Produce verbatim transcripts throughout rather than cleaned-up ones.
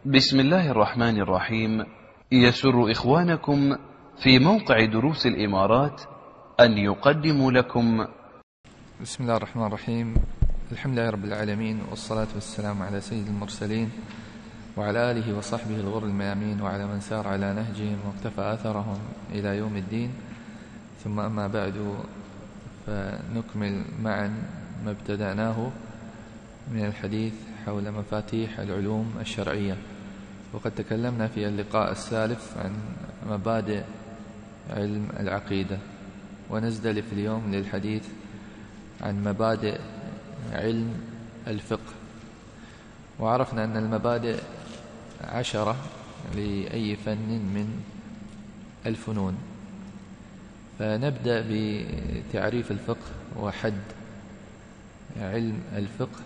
بسم الله الرحمن الرحيم. يسر إخوانكم في موقع دروس الإمارات أن يقدموا لكم بسم الله الرحمن الرحيم. الحمد لله رب العالمين، والصلاة والسلام على سيد المرسلين وعلى آله وصحبه الغر الميامين وعلى من سار على نهجهم واقتفى أثرهم إلى يوم الدين. ثم أما بعد، فنكمل معا ما ابتدأناه من الحديث حول مفاتيح العلوم الشرعية. وقد تكلمنا في اللقاء السالف عن مبادئ علم العقيدة، ونزدلف اليوم للحديث عن مبادئ علم الفقه. وعرفنا أن المبادئ عشرة لأي فن من الفنون. فنبدأ بتعريف الفقه وحد علم الفقه.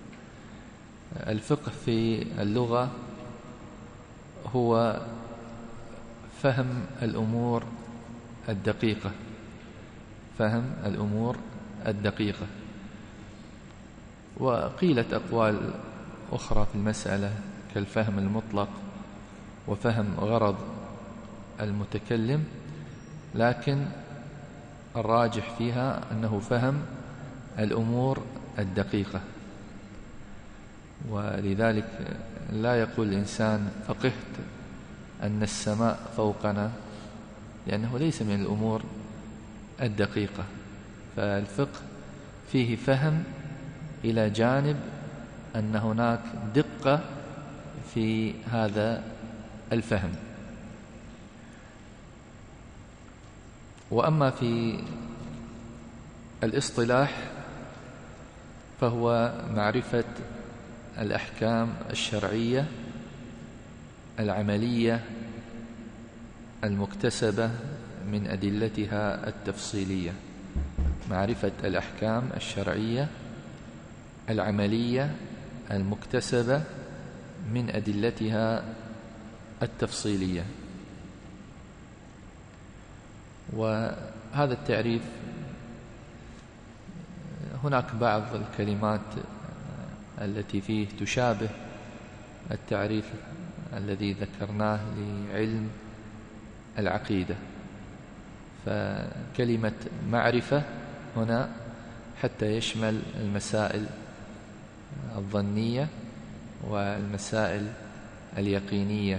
الفقه في اللغة هو فهم الأمور الدقيقة فهم الأمور الدقيقة وقيلت أقوال أخرى في المسألة كالفهم المطلق وفهم غرض المتكلم، لكن الراجح فيها أنه فهم الأمور الدقيقة. ولذلك لا يقول الإنسان فقهت أن السماء فوقنا، لأنه ليس من الأمور الدقيقة. فالفقه فيه فهم إلى جانب أن هناك دقة في هذا الفهم. وأما في الاصطلاح فهو معرفة الأحكام الشرعية العملية المكتسبة من أدلتها التفصيلية. معرفة الأحكام الشرعية العملية المكتسبة من أدلتها التفصيلية. وهذا التعريف هناك بعض الكلمات التي فيه تشابه التعريف الذي ذكرناه لعلم العقيدة. فكلمة معرفة هنا حتى يشمل المسائل الظنية والمسائل اليقينية،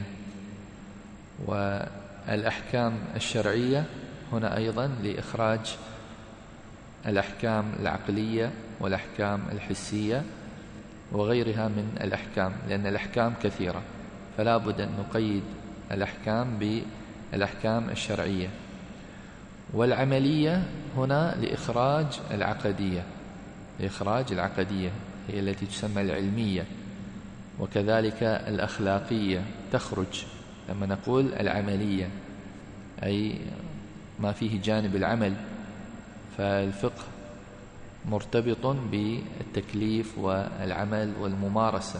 والأحكام الشرعية هنا أيضا لإخراج الأحكام العقلية والأحكام الحسية وغيرها من الأحكام، لأن الأحكام كثيرة، فلا بد أن نقيد الأحكام بالأحكام الشرعية. والعملية هنا لإخراج العقدية لإخراج العقدية هي التي تسمى العلمية، وكذلك الأخلاقية تخرج لما نقول العملية، أي ما فيه جانب العمل. فالفقه مرتبط بالتكليف والعمل والممارسة.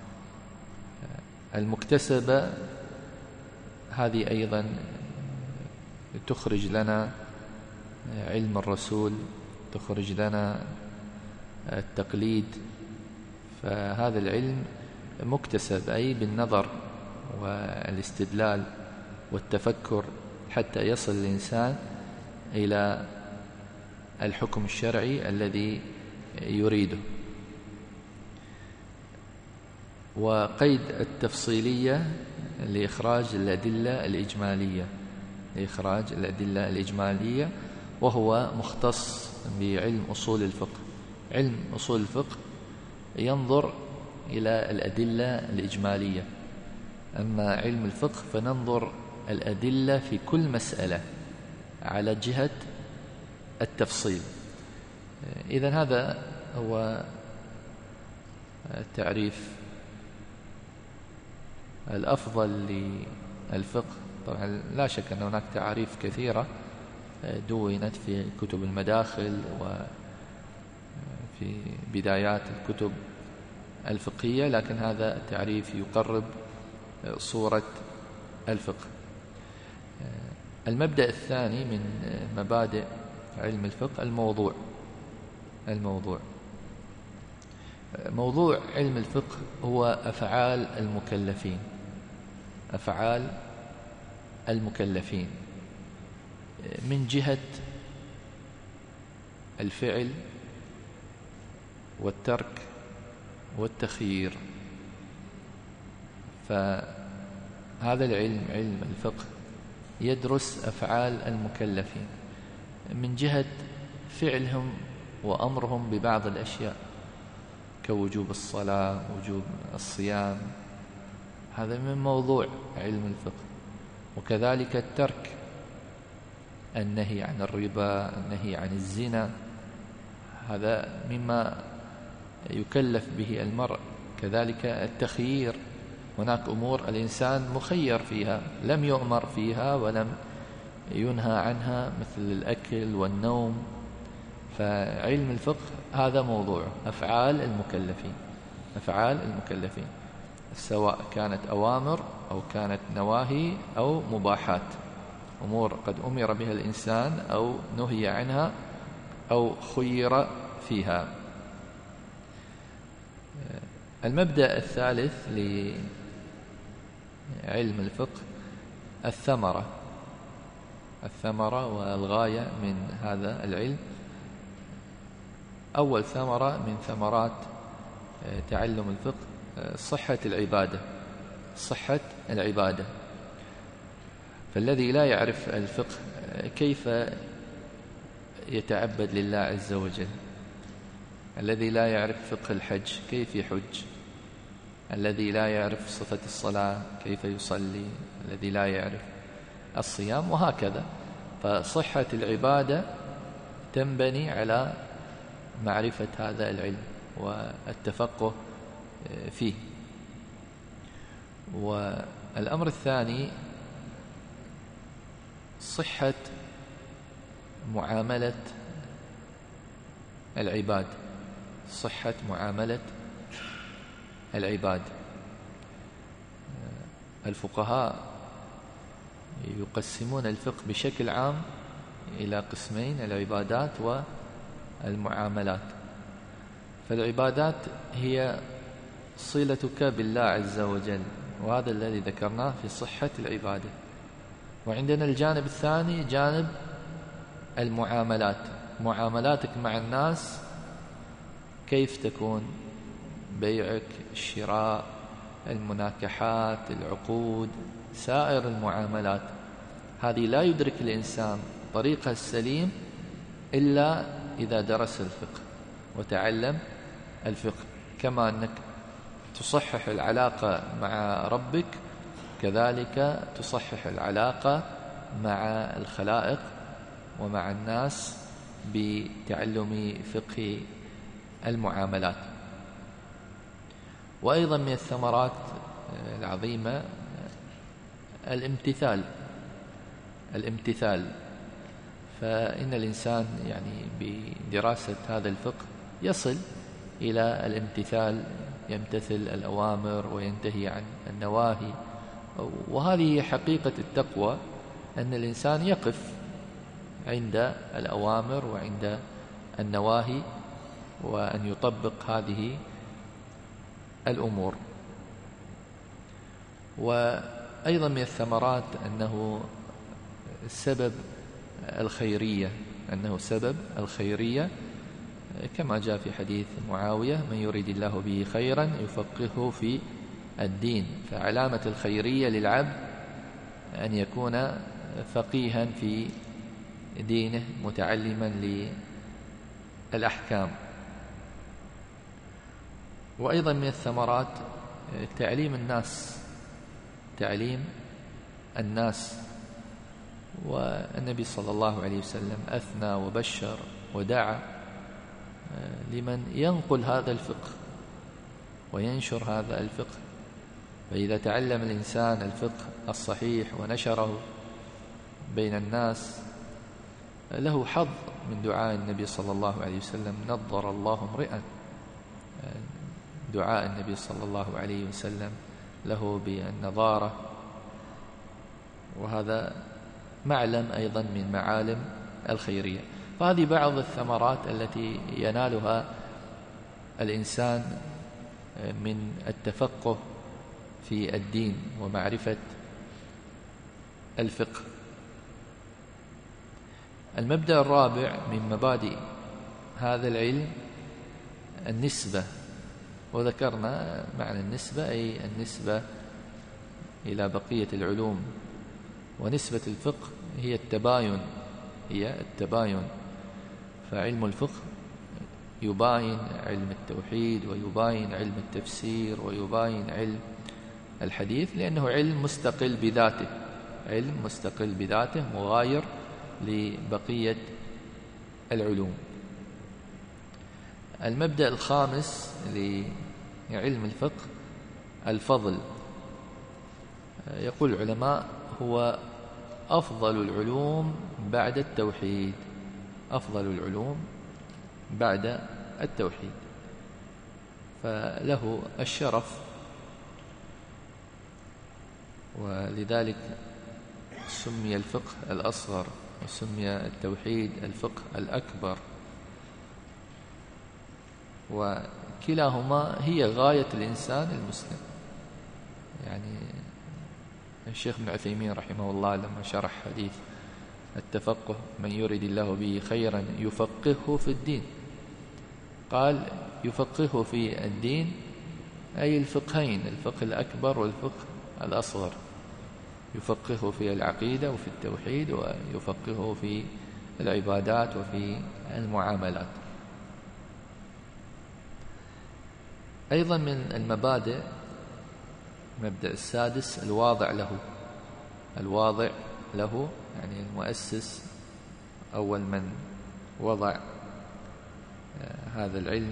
المكتسبة هذه أيضا تخرج لنا علم الرسول، تخرج لنا التقليد. فهذا العلم مكتسب أي بالنظر والاستدلال والتفكر حتى يصل الإنسان إلى الحكم الشرعي الذي يريده. وقيد التفصيلية لإخراج الأدلة الإجمالية لإخراج الأدلة الإجمالية وهو مختص بعلم أصول الفقه. علم أصول الفقه ينظر إلى الأدلة الإجمالية، أما علم الفقه فننظر الأدلة في كل مسألة على جهة التفصيل. إذن هذا هو التعريف الأفضل للفقه. طبعا لا شك أن هناك تعاريف كثيرة دونت في كتب المداخل وفي بدايات الكتب الفقهية، لكن هذا التعريف يقرب صورة الفقه. المبدأ الثاني من مبادئ علم الفقه الموضوع الموضوع موضوع علم الفقه هو أفعال المكلفين، أفعال المكلفين من جهة الفعل والترك والتخيير. فهذا العلم، علم الفقه، يدرس أفعال المكلفين من جهة فعلهم وأمرهم ببعض الأشياء كوجوب الصلاة، وجوب الصيام، هذا من موضوع علم الفقه. وكذلك الترك، النهي عن الربا، النهي عن الزنا، هذا مما يكلف به المرء. كذلك التخيير، هناك أمور الإنسان مخير فيها، لم يؤمر فيها ولم ينهى عنها، مثل الأكل والنوم. فعلم الفقه هذا موضوع أفعال المكلفين، أفعال المكلفين سواء كانت أوامر أو كانت نواهي أو مباحات، أمور قد أمر بها الإنسان أو نهي عنها أو خير فيها. المبدأ الثالث لعلم الفقه الثمرة، الثمرة والغاية من هذا العلم. أول ثمرة من ثمرات تعلم الفقه صحة العبادة، صحة العبادة. فالذي لا يعرف الفقه كيف يتعبد لله عز وجل؟ الذي لا يعرف فقه الحج كيف يحج؟ الذي لا يعرف صفة الصلاة كيف يصلي؟ الذي لا يعرف الصيام، وهكذا. فصحة العبادة تنبني على معرفة هذا العلم والتفقه فيه. والأمر الثاني صحة معاملة العباد، صحة معاملة العباد. الفقهاء يقسمون الفقه بشكل عام إلى قسمين: العبادات والمعاملات. فالعبادات هي صلتك بالله عز وجل، وهذا الذي ذكرناه في صحة العبادة. وعندنا الجانب الثاني جانب المعاملات، معاملاتك مع الناس كيف تكون، بيعك، الشراء، المناكحات، العقود، سائر المعاملات. هذه لا يدرك الإنسان طريقها السليم إلا إذا درس الفقه وتعلم الفقه. كما أنك تصحح العلاقة مع ربك، كذلك تصحح العلاقة مع الخلائق ومع الناس بتعلم فقه المعاملات. وأيضا من الثمرات العظيمة الامتثال، الامتثال. فإن الإنسان يعني بدراسة هذا الفقه يصل إلى الامتثال، يمتثل الأوامر وينتهي عن النواهي. وهذه هي حقيقة التقوى، أن الإنسان يقف عند الأوامر وعند النواهي وأن يطبق هذه الأمور. وأيضا من الثمرات أنه سبب الخيرية، أنه سبب الخيرية كما جاء في حديث معاوية: من يريد الله به خيرا يفقهه في الدين. فعلامة الخيرية للعبد أن يكون فقيها في دينه، متعلما للأحكام. وأيضا من الثمرات تعليم الناس، تعليم الناس. والنبي صلى الله عليه وسلم أثنى وبشر ودعا لمن ينقل هذا الفقه وينشر هذا الفقه. فإذا تعلم الإنسان الفقه الصحيح ونشره بين الناس له حظ من دعاء النبي صلى الله عليه وسلم: نضر الله امرئا. دعاء النبي صلى الله عليه وسلم له بالنظارة، وهذا معلم أيضا من معالم الخيرية. فهذه بعض الثمرات التي ينالها الإنسان من التفقه في الدين ومعرفة الفقه. المبدأ الرابع من مبادئ هذا العلم النسبة، وذكرنا معنى النسبة أي النسبة إلى بقية العلوم، ونسبة الفقه هي التباين هي التباين فعلم الفقه يباين علم التوحيد ويباين علم التفسير ويباين علم الحديث، لأنه علم مستقل بذاته علم مستقل بذاته مغاير لبقية العلوم. المبدأ الخامس لعلم الفقه الفضل. يقول العلماء هو أفضل العلوم بعد التوحيد أفضل العلوم بعد التوحيد، فله الشرف، ولذلك سمي الفقه الأصغر وسمي التوحيد الفقه الأكبر، وكلاهما هي غاية الإنسان المسلم. يعني الشيخ ابن عثيمين رحمه الله لما شرح حديث التفقه من يريد الله به خيرا يفقهه في الدين، قال يفقهه في الدين أي الفقهين، الفقه الأكبر والفقه الأصغر، يفقهه في العقيدة وفي التوحيد، ويفقهه في العبادات وفي المعاملات. أيضا من المبادئ المبدأ السادس الواضع له الواضع له يعني المؤسس أول من وضع هذا العلم.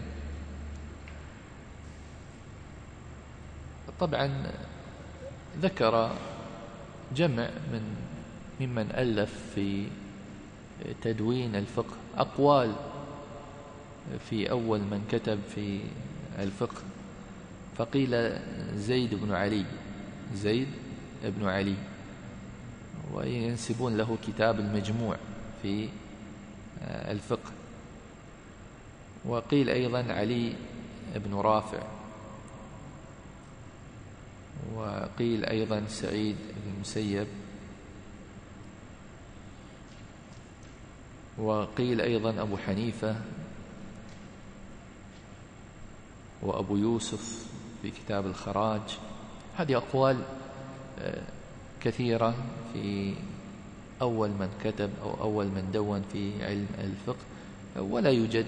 طبعا ذكر جمع من ممن ألف في تدوين الفقه أقوال في أول من كتب في الفقه، فقيل زيد بن علي زيد بن علي وينسبون له كتاب المجموع في الفقه، وقيل أيضا علي بن رافع، وقيل أيضا سعيد بن المسيب، وقيل أيضا أبو حنيفة وأبو يوسف في كتاب الخراج. هذه أقوال كثيرة في أول من كتب أو أول من دون في علم الفقه، ولا يوجد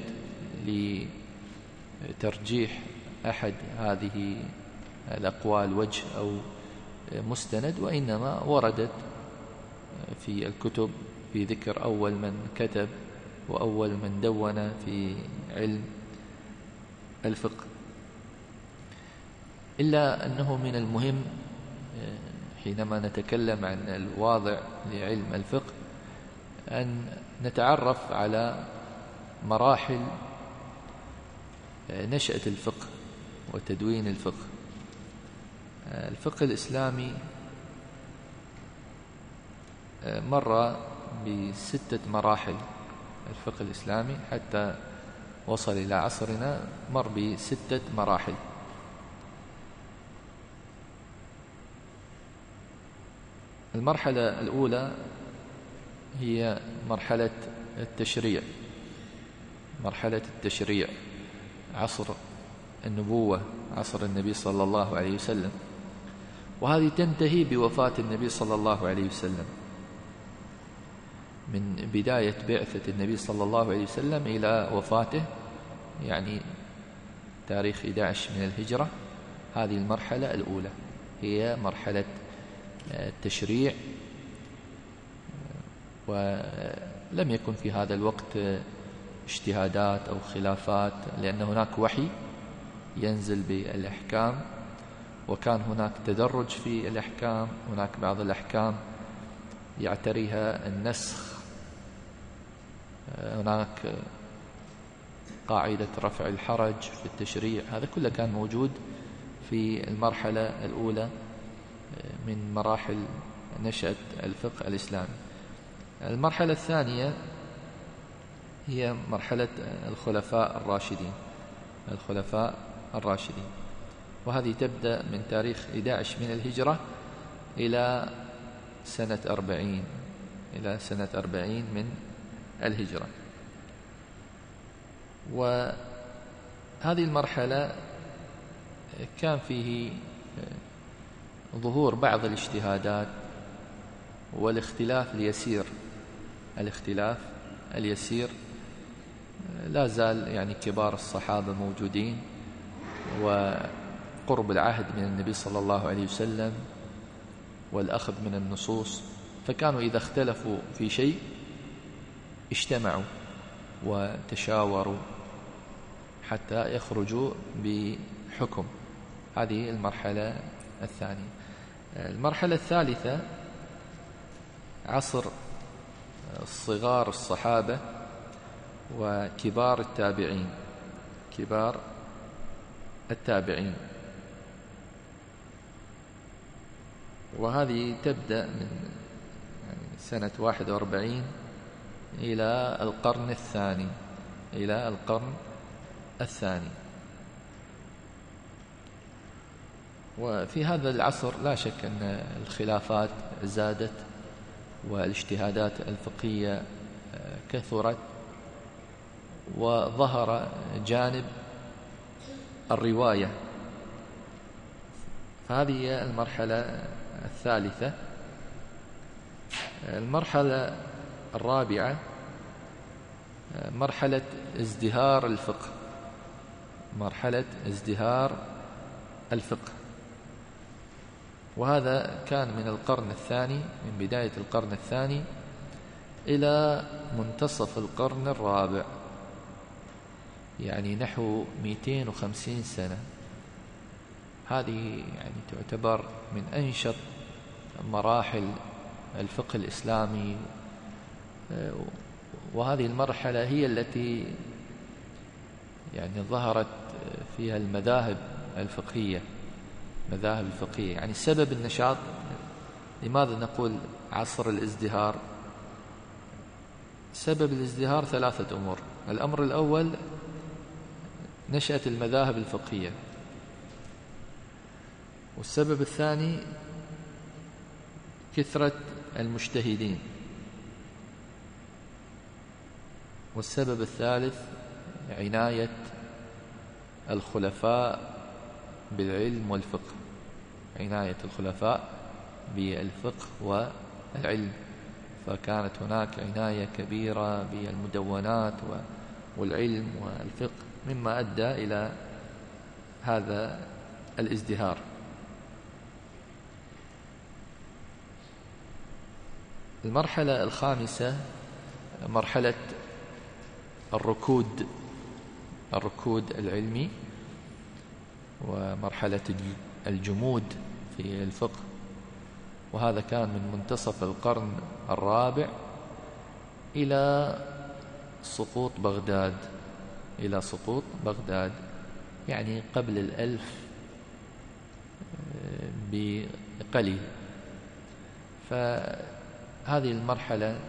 لترجيح أحد هذه الأقوال وجه أو مستند، وإنما وردت في الكتب في ذكر أول من كتب وأول من دون في علم الفقه. إلا أنه من المهم حينما نتكلم عن الواضع لعلم الفقه أن نتعرف على مراحل نشأة الفقه وتدوين الفقه. الفقه الإسلامي مر بستة مراحل، الفقه الإسلامي حتى وصل إلى عصرنا مر بستة مراحل. المرحلة الأولى هي مرحلة التشريع مرحلة التشريع عصر النبوة، عصر النبي صلى الله عليه وسلم، وهذه تنتهي بوفاة النبي صلى الله عليه وسلم. من بداية بعثة النبي صلى الله عليه وسلم إلى وفاته يعني تاريخ أحد عشر من الهجرة، هذه المرحلة الأولى هي مرحلة التشريع، ولم يكن في هذا الوقت اجتهادات أو خلافات، لأن هناك وحي ينزل بالأحكام، وكان هناك تدرج في الأحكام، هناك بعض الأحكام يعتريها النسخ، هناك قاعدة رفع الحرج في التشريع، هذا كله كان موجود في المرحلة الأولى من مراحل نشأة الفقه الإسلامي. المرحلة الثانية هي مرحلة الخلفاء الراشدين، الخلفاء الراشدين. وهذه تبدأ من تاريخ أحد عشر من الهجرة إلى سنة أربعين إلى سنة أربعين من الهجرة. وهذه المرحلة كان فيه ظهور بعض الاجتهادات والاختلاف اليسير الاختلاف اليسير لا زال يعني كبار الصحابة موجودين، وقرب العهد من النبي صلى الله عليه وسلم والأخذ من النصوص، فكانوا إذا اختلفوا في شيء اجتمعوا وتشاوروا حتى يخرجوا بحكم. هذه المرحلة الثانية. المرحلة الثالثة عصر صغار الصحابة وكبار التابعين كبار التابعين وهذه تبدأ من سنة واحد وأربعين إلى القرن الثاني إلى القرن الثاني. وفي هذا العصر لا شك أن الخلافات زادت والاجتهادات الفقهية كثرت، وظهر جانب الرواية. فهذه المرحلة الثالثة. المرحلة الرابعة مرحلة ازدهار الفقه مرحلة ازدهار الفقه وهذا كان من القرن الثاني من بداية القرن الثاني إلى منتصف القرن الرابع، يعني نحو مئتين وخمسين سنة. هذه يعني تعتبر من أنشط مراحل الفقه الإسلامي، وهذه المرحلة هي التي يعني ظهرت فيها المذاهب الفقهية مذاهب الفقهية. يعني سبب النشاط، لماذا نقول عصر الازدهار؟ سبب الازدهار ثلاثة أمور. الأمر الأول نشأة المذاهب الفقهية، والسبب الثاني كثرة المجتهدين، والسبب الثالث عناية الخلفاء بالعلم والفقه عناية الخلفاء بالفقه والعلم. فكانت هناك عناية كبيرة بالمدونات والعلم والفقه، مما أدى إلى هذا الازدهار. المرحلة الخامسة مرحلة الركود الركود العلمي، ومرحلة الجمود في الفقه، وهذا كان من منتصف القرن الرابع إلى سقوط بغداد إلى سقوط بغداد يعني قبل الألف بقليل. فهذه المرحلة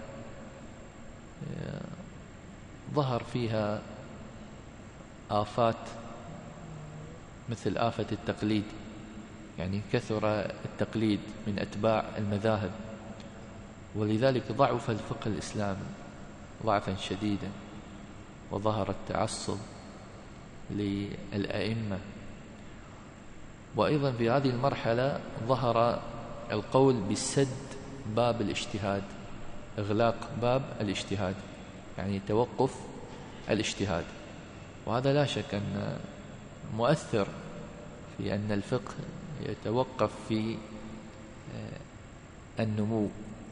ظهر فيها آفات مثل آفة التقليد، يعني كثر التقليد من أتباع المذاهب، ولذلك ضعف الفقه الإسلامي ضعفا شديدا، وظهر التعصب للأئمة. وأيضا في هذه المرحلة ظهر القول بسد باب الاجتهاد، إغلاق باب الاجتهاد، يعني توقف الاجتهاد. وهذا لا شك أن مؤثر في أن الفقه يتوقف في النمو.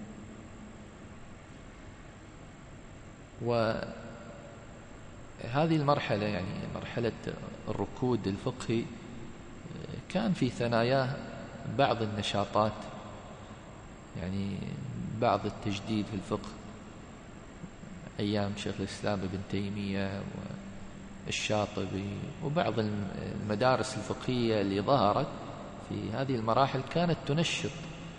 وهذه المرحلة يعني مرحلة الركود الفقهي كان في ثناياه بعض النشاطات، يعني بعض التجديد في الفقه أيام شيخ الإسلام ابن تيمية والشاطبي، وبعض المدارس الفقهية اللي ظهرت في هذه المراحل كانت تنشط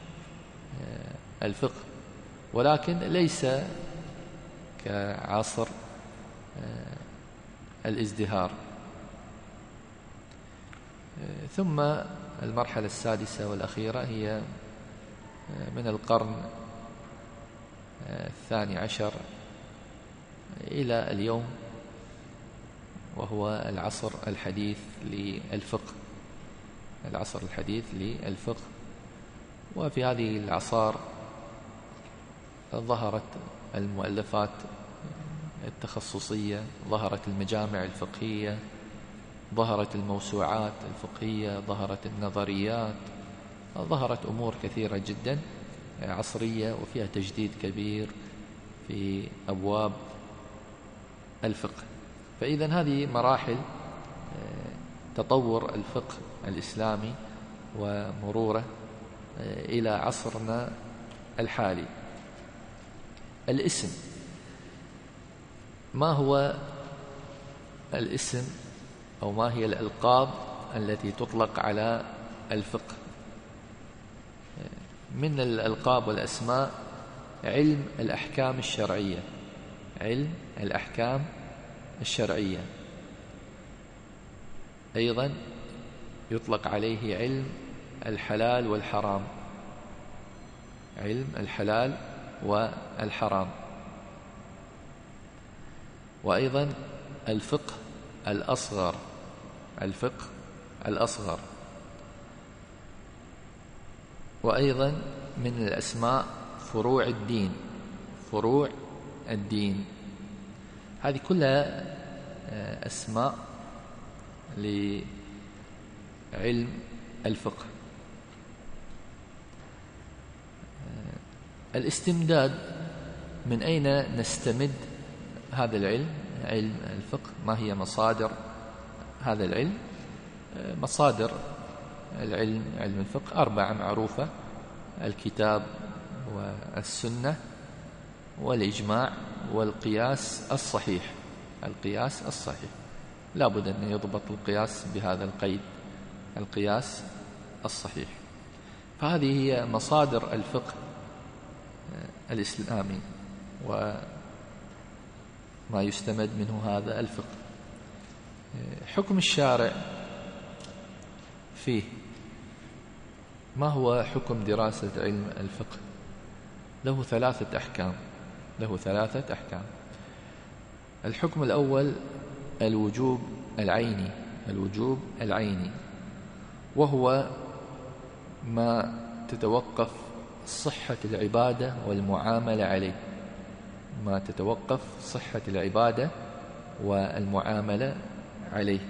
الفقه، ولكن ليس كعصر الازدهار. ثم المرحلة السادسة والأخيرة هي من القرن الثاني عشر إلى اليوم، وهو العصر الحديث للفقه، العصر الحديث للفقه. وفي هذه الأعصار ظهرت المؤلفات التخصصية، ظهرت المجامع الفقهية، ظهرت الموسوعات الفقهية، ظهرت النظريات، ظهرت أمور كثيرة جدا عصرية وفيها تجديد كبير في أبواب الفقه. فإذا هذه مراحل تطور الفقه الإسلامي ومروره إلى عصرنا الحالي. الاسم، ما هو الاسم أو ما هي الألقاب التي تطلق على الفقه؟ من الألقاب والأسماء علم الأحكام الشرعية، علم الأحكام الشرعية. أيضا يطلق عليه علم الحلال والحرام، علم الحلال والحرام. وأيضا الفقه الأصغر، الفقه الأصغر. وأيضا من الأسماء فروع الدين، فروع الدين. هذه كلها أسماء لعلم الفقه. الاستمداد، من أين نستمد هذا العلم، علم الفقه؟ ما هي مصادر هذا العلم؟ مصادر العلم، علم الفقه أربعة معروفة: الكتاب والسنة والإجماع والقياس الصحيح. القياس الصحيح لا بد أن يضبط القياس بهذا القيد، القياس الصحيح. فهذه هي مصادر الفقه الإسلامي وما يستمد منه هذا الفقه. حكم الشارع فيه، ما هو حكم دراسة علم الفقه؟ له ثلاثة أحكام، له ثلاثة أحكام. الحكم الأول الوجوب العيني، الوجوب العيني، وهو ما تتوقف صحة العبادة والمعاملة عليه، ما تتوقف صحة العبادة والمعاملة عليه،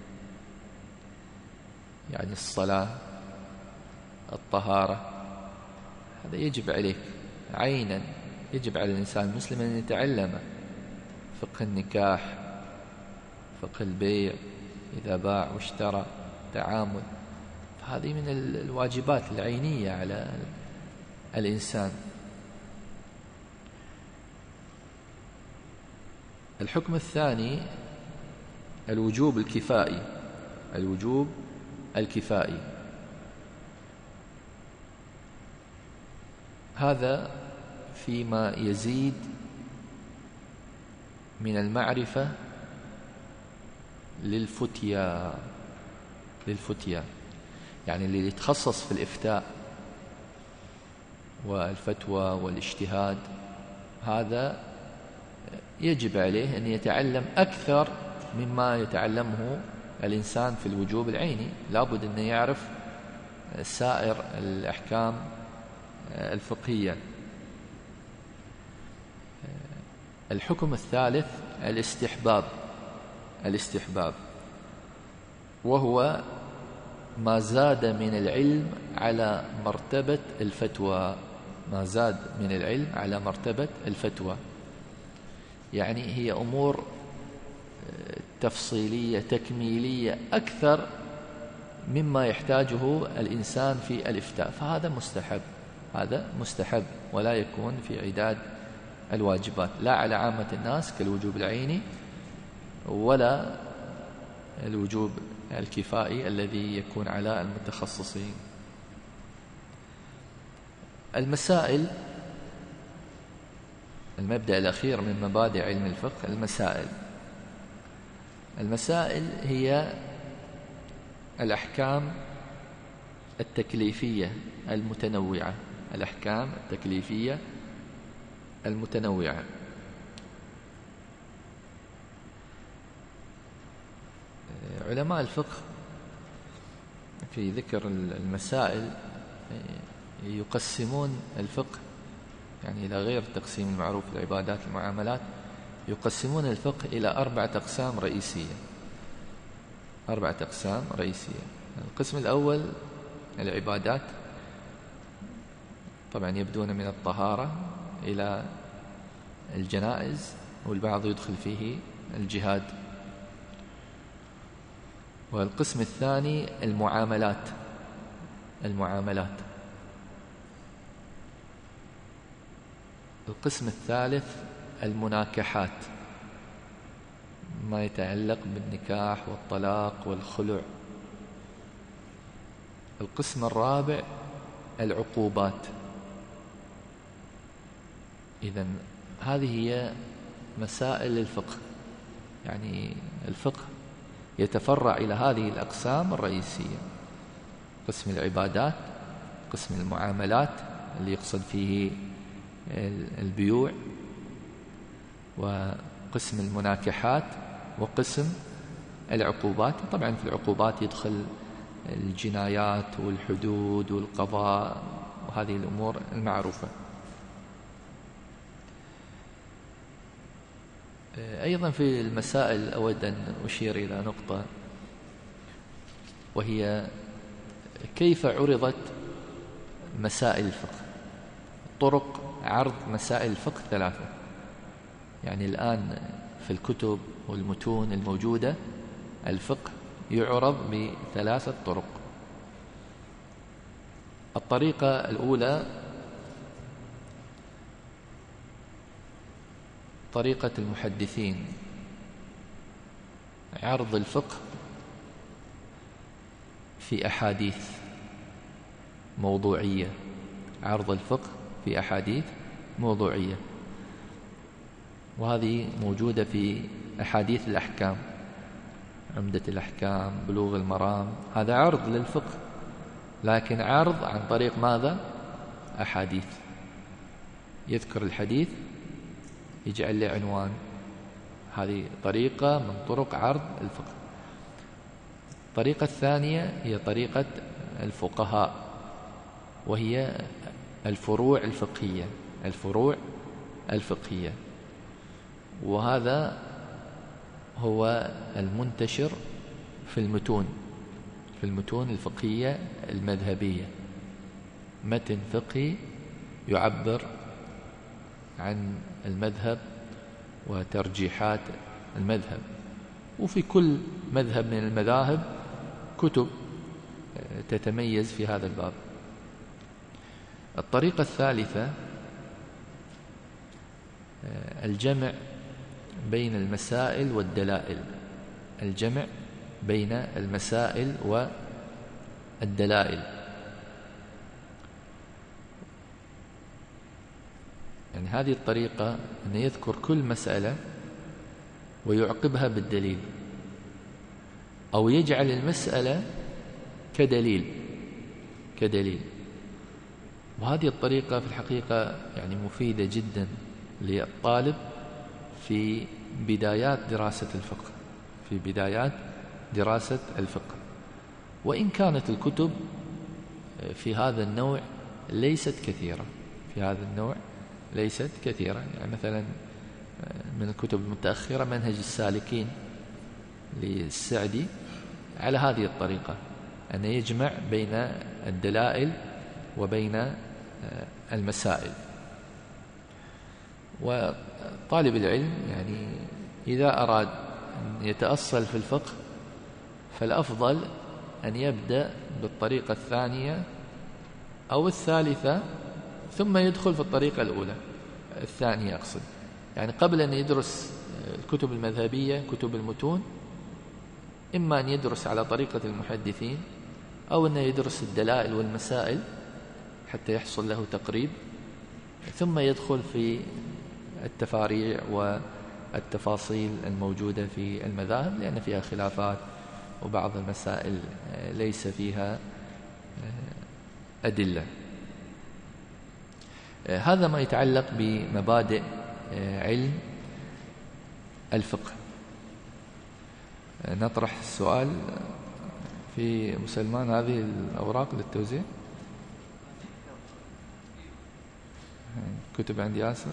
يعني الصلاة، الطهارة، هذا يجب عليك عينا، يجب على الإنسان المسلم أن يتعلم فقه النكاح، فقه البيع إذا باع واشترى، تعامل. فهذه من الواجبات العينية على الإنسان. الحكم الثاني الوجوب الكفائي، الوجوب الكفائي. هذا فيما يزيد من المعرفة للفتيا، للفتيا يعني اللي يتخصص في الإفتاء والفتوى والاجتهاد، هذا يجب عليه أن يتعلم أكثر مما يتعلمه الإنسان في الوجوب العيني. لابد أن يعرف سائر الأحكام الفقهية. الحكم الثالث الاستحباب، الاستحباب وهو ما زاد من العلم على مرتبة الفتوى، ما زاد من العلم على مرتبة الفتوى، يعني هي أمور تفصيلية تكميلية أكثر مما يحتاجه الإنسان في الإفتاء، فهذا مستحب، هذا مستحب ولا يكون في عداد الواجبات، لا على عامة الناس كالوجوب العيني ولا الوجوب الكفائي الذي يكون على المتخصصين. المسائل، المبدأ الأخير من مبادئ علم الفقه المسائل. المسائل هي الأحكام التكليفية المتنوعة. الأحكام التكليفية المتنوعة. علماء الفقه في ذكر المسائل يقسمون الفقه، يعني إلى غير التقسيم المعروف العبادات المعاملات، يقسمون الفقه إلى أربعة أقسام رئيسية. أربعة أقسام رئيسية. القسم الأول العبادات، طبعا يبدون من الطهارة إلى الجنائز، والبعض يدخل فيه الجهاد. والقسم الثاني المعاملات. المعاملات. القسم الثالث المناكحات، ما يتعلق بالنكاح والطلاق والخلع. القسم الرابع العقوبات. إذن هذه هي مسائل الفقه، يعني الفقه يتفرع إلى هذه الأقسام الرئيسية: قسم العبادات، قسم المعاملات اللي يقصد فيه البيوع، وقسم المناكحات، وقسم العقوبات. طبعا في العقوبات يدخل الجنايات والحدود والقضاء وهذه الأمور المعروفة. أيضا في المسائل أود أن أشير إلى نقطة، وهي كيف عرضت مسائل الفقه. طرق عرض مسائل الفقه ثلاثة. يعني الآن في الكتب والمتون الموجودة الفقه يعرض بثلاثة طرق. الطريقة الأولى طريقة المحدثين، عرض الفقه في أحاديث موضوعية. عرض الفقه في أحاديث موضوعية، وهذه موجودة في أحاديث الأحكام، عمدة الأحكام، بلوغ المرام. هذا عرض للفقه، لكن عرض عن طريق ماذا؟ أحاديث. يذكر الحديث يجعل له عنوان. هذه طريقة من طرق عرض الفقه. الطريقة الثانية هي طريقة الفقهاء، وهي الفروع الفقهية. الفروع الفقهية، وهذا هو المنتشر في المتون، في المتون الفقهية المذهبية. متن فقهي يعبر عن المذهب وترجيحات المذهب، وفي كل مذهب من المذاهب كتب تتميز في هذا الباب. الطريقة الثالثة الجمع بين المسائل والدلائل. الجمع بين المسائل والدلائل، يعني هذه الطريقة أن يذكر كل مسألة ويعقبها بالدليل، أو يجعل المسألة كدليل كدليل وهذه الطريقة في الحقيقة يعني مفيدة جدا للطالب في بدايات دراسة الفقه في بدايات دراسة الفقه وإن كانت الكتب في هذا النوع ليست كثيرة في هذا النوع ليست كثيرة يعني مثلا من الكتب المتأخرة منهج السالكين للسعدي على هذه الطريقة، أن يجمع بين الدلائل وبين المسائل. وطالب العلم يعني إذا أراد أن يتأصل في الفقه فالأفضل أن يبدأ بالطريقة الثانية أو الثالثة ثم يدخل في الطريقة الأولى الثانية أقصد، يعني قبل أن يدرس الكتب المذهبية كتب المتون إما أن يدرس على طريقة المحدثين أو أن يدرس الدلائل والمسائل حتى يحصل له تقريب، ثم يدخل في التفاريع والتفاصيل الموجودة في المذاهب لأن فيها خلافات وبعض المسائل ليس فيها أدلة. هذا ما يتعلق بمبادئ علم الفقه. نطرح السؤال في مسلمان، هذه الأوراق للتوزيع، كتب عند ياسر.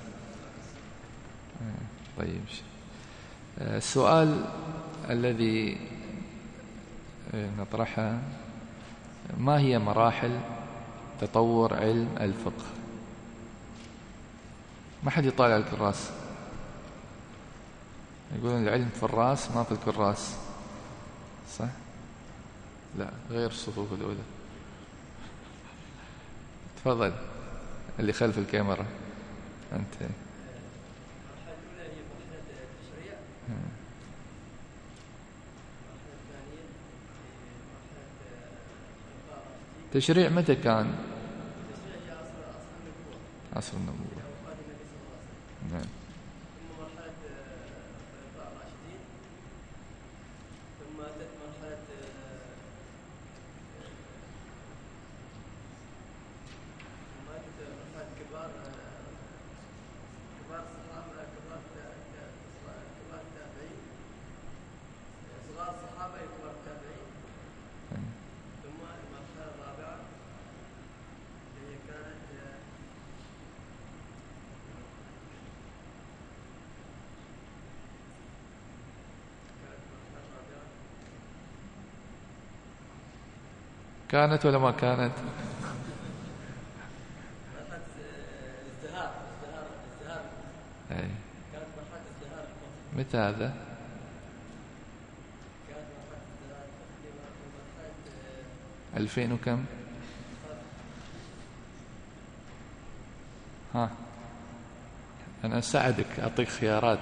طيب، السؤال الذي نطرحه: ما هي مراحل تطور علم الفقه؟ ما حد يطالع الكراس، يقولون العلم في الراس ما في الكراس، صح؟ لا، غير الصفوف الأولى. تفضل اللي خلف الكاميرا أنت. تشريع متى كان؟ عصر النبوة. نعم. ثم مرحلة الخلفاء الراشدين، ثم أتت مرحلة ثم أتت مرحلة كبار كبار الصحابة، كبار كبار التابعين، صغار الصحابة كبار التابعين. ثم المرحلة الرابعة هي كانت كانت ولا ما كانت؟ مرحلة ازدهار ازدهار ازدهار أي. كانت مرحلة ازدهار الفقه. متى هذا؟ كانت مرحلة ازدهار الفقه في مرحلة ألفين وكم؟ ها، أنا أساعدك، أعطيك خيارات.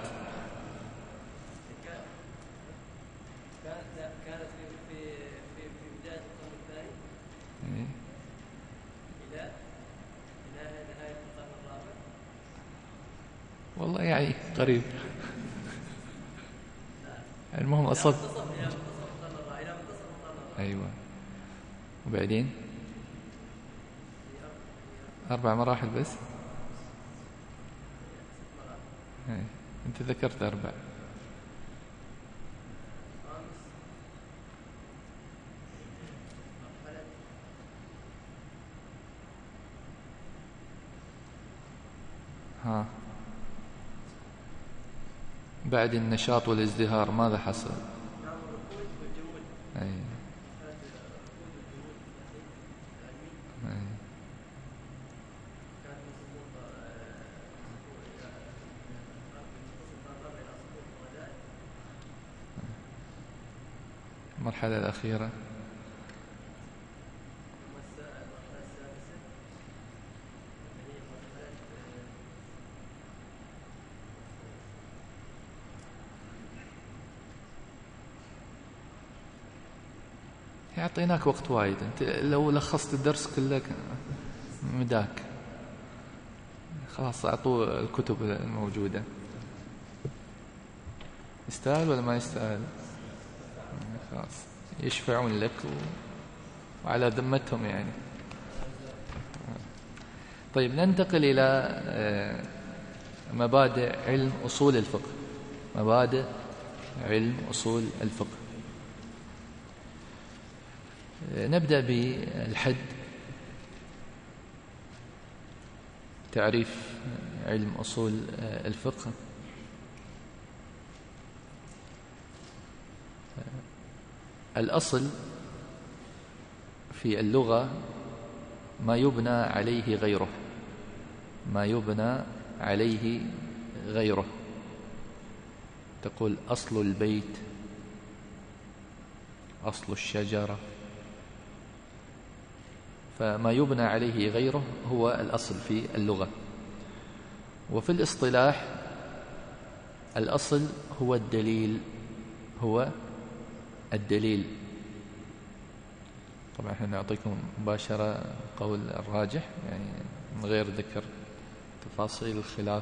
كانت كانت في في في في بداية القرن الثاني إيه. إلى إلى نهاية القرن الرابع. والله يعني قريب. المهم أصب. منتصف إلى منتصف القرن الرابع إلى منتصف القرن الرابع. أيوة. وبعدين أربع مراحل بس. أي. أنت ذكرت أربع. ها، بعد النشاط والازدهار ماذا حصل؟ نعم، الركود والجمود. أي. كانت الركود والجمود العلمي. أي. كانت من سقوط سقوط إلى منتصف القرن الرابع إلى سقوط الرذائل. المرحلة الأخيرة ثم المرحلة السادسة هي مرحلة يعطيناك وقت وايد. أنت لو لخصت الدرس كله مداك. خلاص، أعطوه الكتب الموجودة. يستاهل ولا ما يستاهل؟ خلاص، يشفعون لك و... وعلى ذمتهم يعني. طيب، ننتقل إلى مبادئ علم أصول الفقه. مبادئ علم أصول الفقه. نبدأ بالحد. تعريف علم أصول الفقه: الأصل في اللغة ما يبنى عليه غيره، ما يبنى عليه غيره. تقول أصل البيت، أصل الشجرة، فما يبنى عليه غيره هو الأصل في اللغة. وفي الاصطلاح الأصل هو الدليل، هو الدليل. طبعا احنا نعطيكم مباشرة قول الراجح يعني من غير ذكر تفاصيل الخلاف.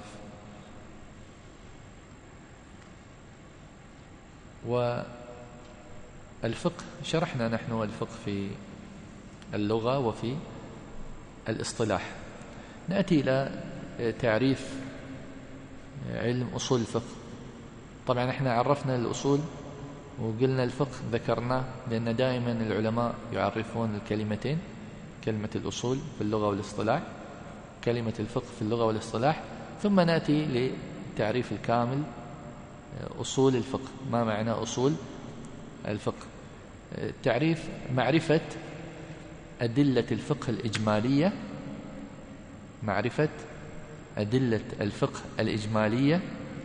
الفقه شرحنا نحن الفقه في اللغة وفي الاصطلاح. نأتي إلى تعريف علم أصول الفقه. طبعا احنا عرفنا الأصول وقلنا الفقه ذكرناه، لأن دائما العلماء يعرفون الكلمتين، كلمة الأصول في اللغة والاصطلاح، كلمة الفقه في اللغة والاصطلاح، ثم نأتي للتعريف الكامل أصول الفقه. ما معنى أصول الفقه؟ تعريف: معرفة أدلة الفقه الإجمالية، معرفة أدلة الفقه الإجمالية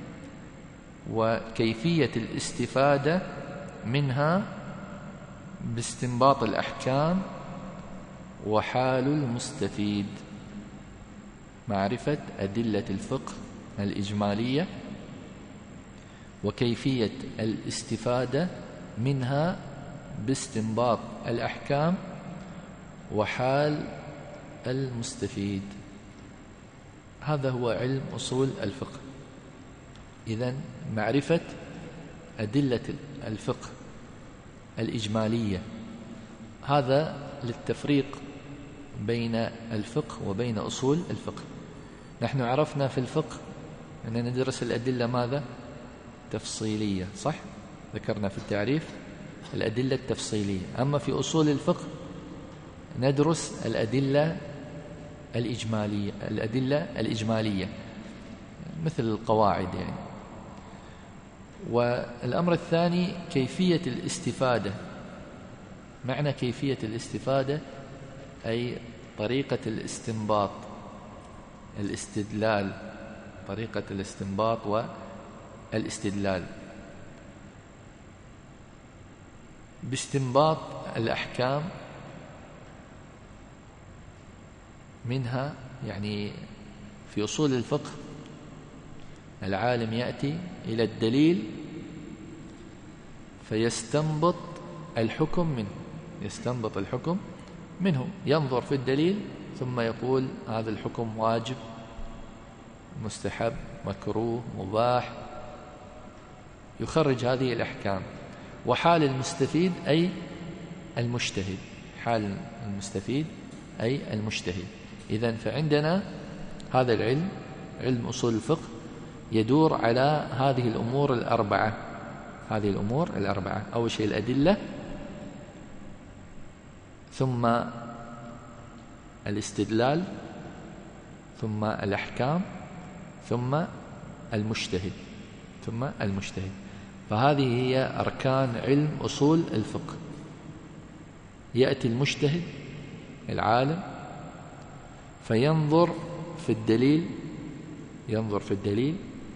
وكيفية الاستفادة منها باستنباط الأحكام وحال المستفيد. معرفة أدلة الفقه الإجمالية وكيفية الاستفادة منها باستنباط الأحكام وحال المستفيد. هذا هو علم أصول الفقه. إذن معرفة أدلة الفقه الإجمالية، هذا للتفريق بين الفقه وبين أصول الفقه. نحن عرفنا في الفقه أن ندرس الأدلة ماذا؟ تفصيلية، صح؟ ذكرنا في التعريف الأدلة التفصيلية. أما في أصول الفقه ندرس الأدلة الإجمالية، الأدلة الإجمالية مثل القواعد يعني. والأمر الثاني كيفية الاستفادة. معنى كيفية الاستفادة أي طريقة الاستنباط، الاستدلال، طريقة الاستنباط والاستدلال باستنباط الأحكام منها. يعني في أصول الفقه العالم يأتي إلى الدليل فيستنبط الحكم منه، يستنبط الحكم منه، ينظر في الدليل ثم يقول هذا الحكم واجب، مستحب، مكروه، مباح، يخرج هذه الأحكام. وحال المستفيد أي المجتهد، حال المستفيد أي المجتهد. إذن فعندنا هذا العلم، علم أصول الفقه، يدور على هذه الأمور الأربعة. هذه الأمور الأربعة: أول شيء الأدلة، ثم الاستدلال، ثم الأحكام، ثم المجتهد، ثم المجتهد. فهذه هي أركان علم أصول الفقه. يأتي المجتهد العالم فينظر في الدليل، ينظر في الدليل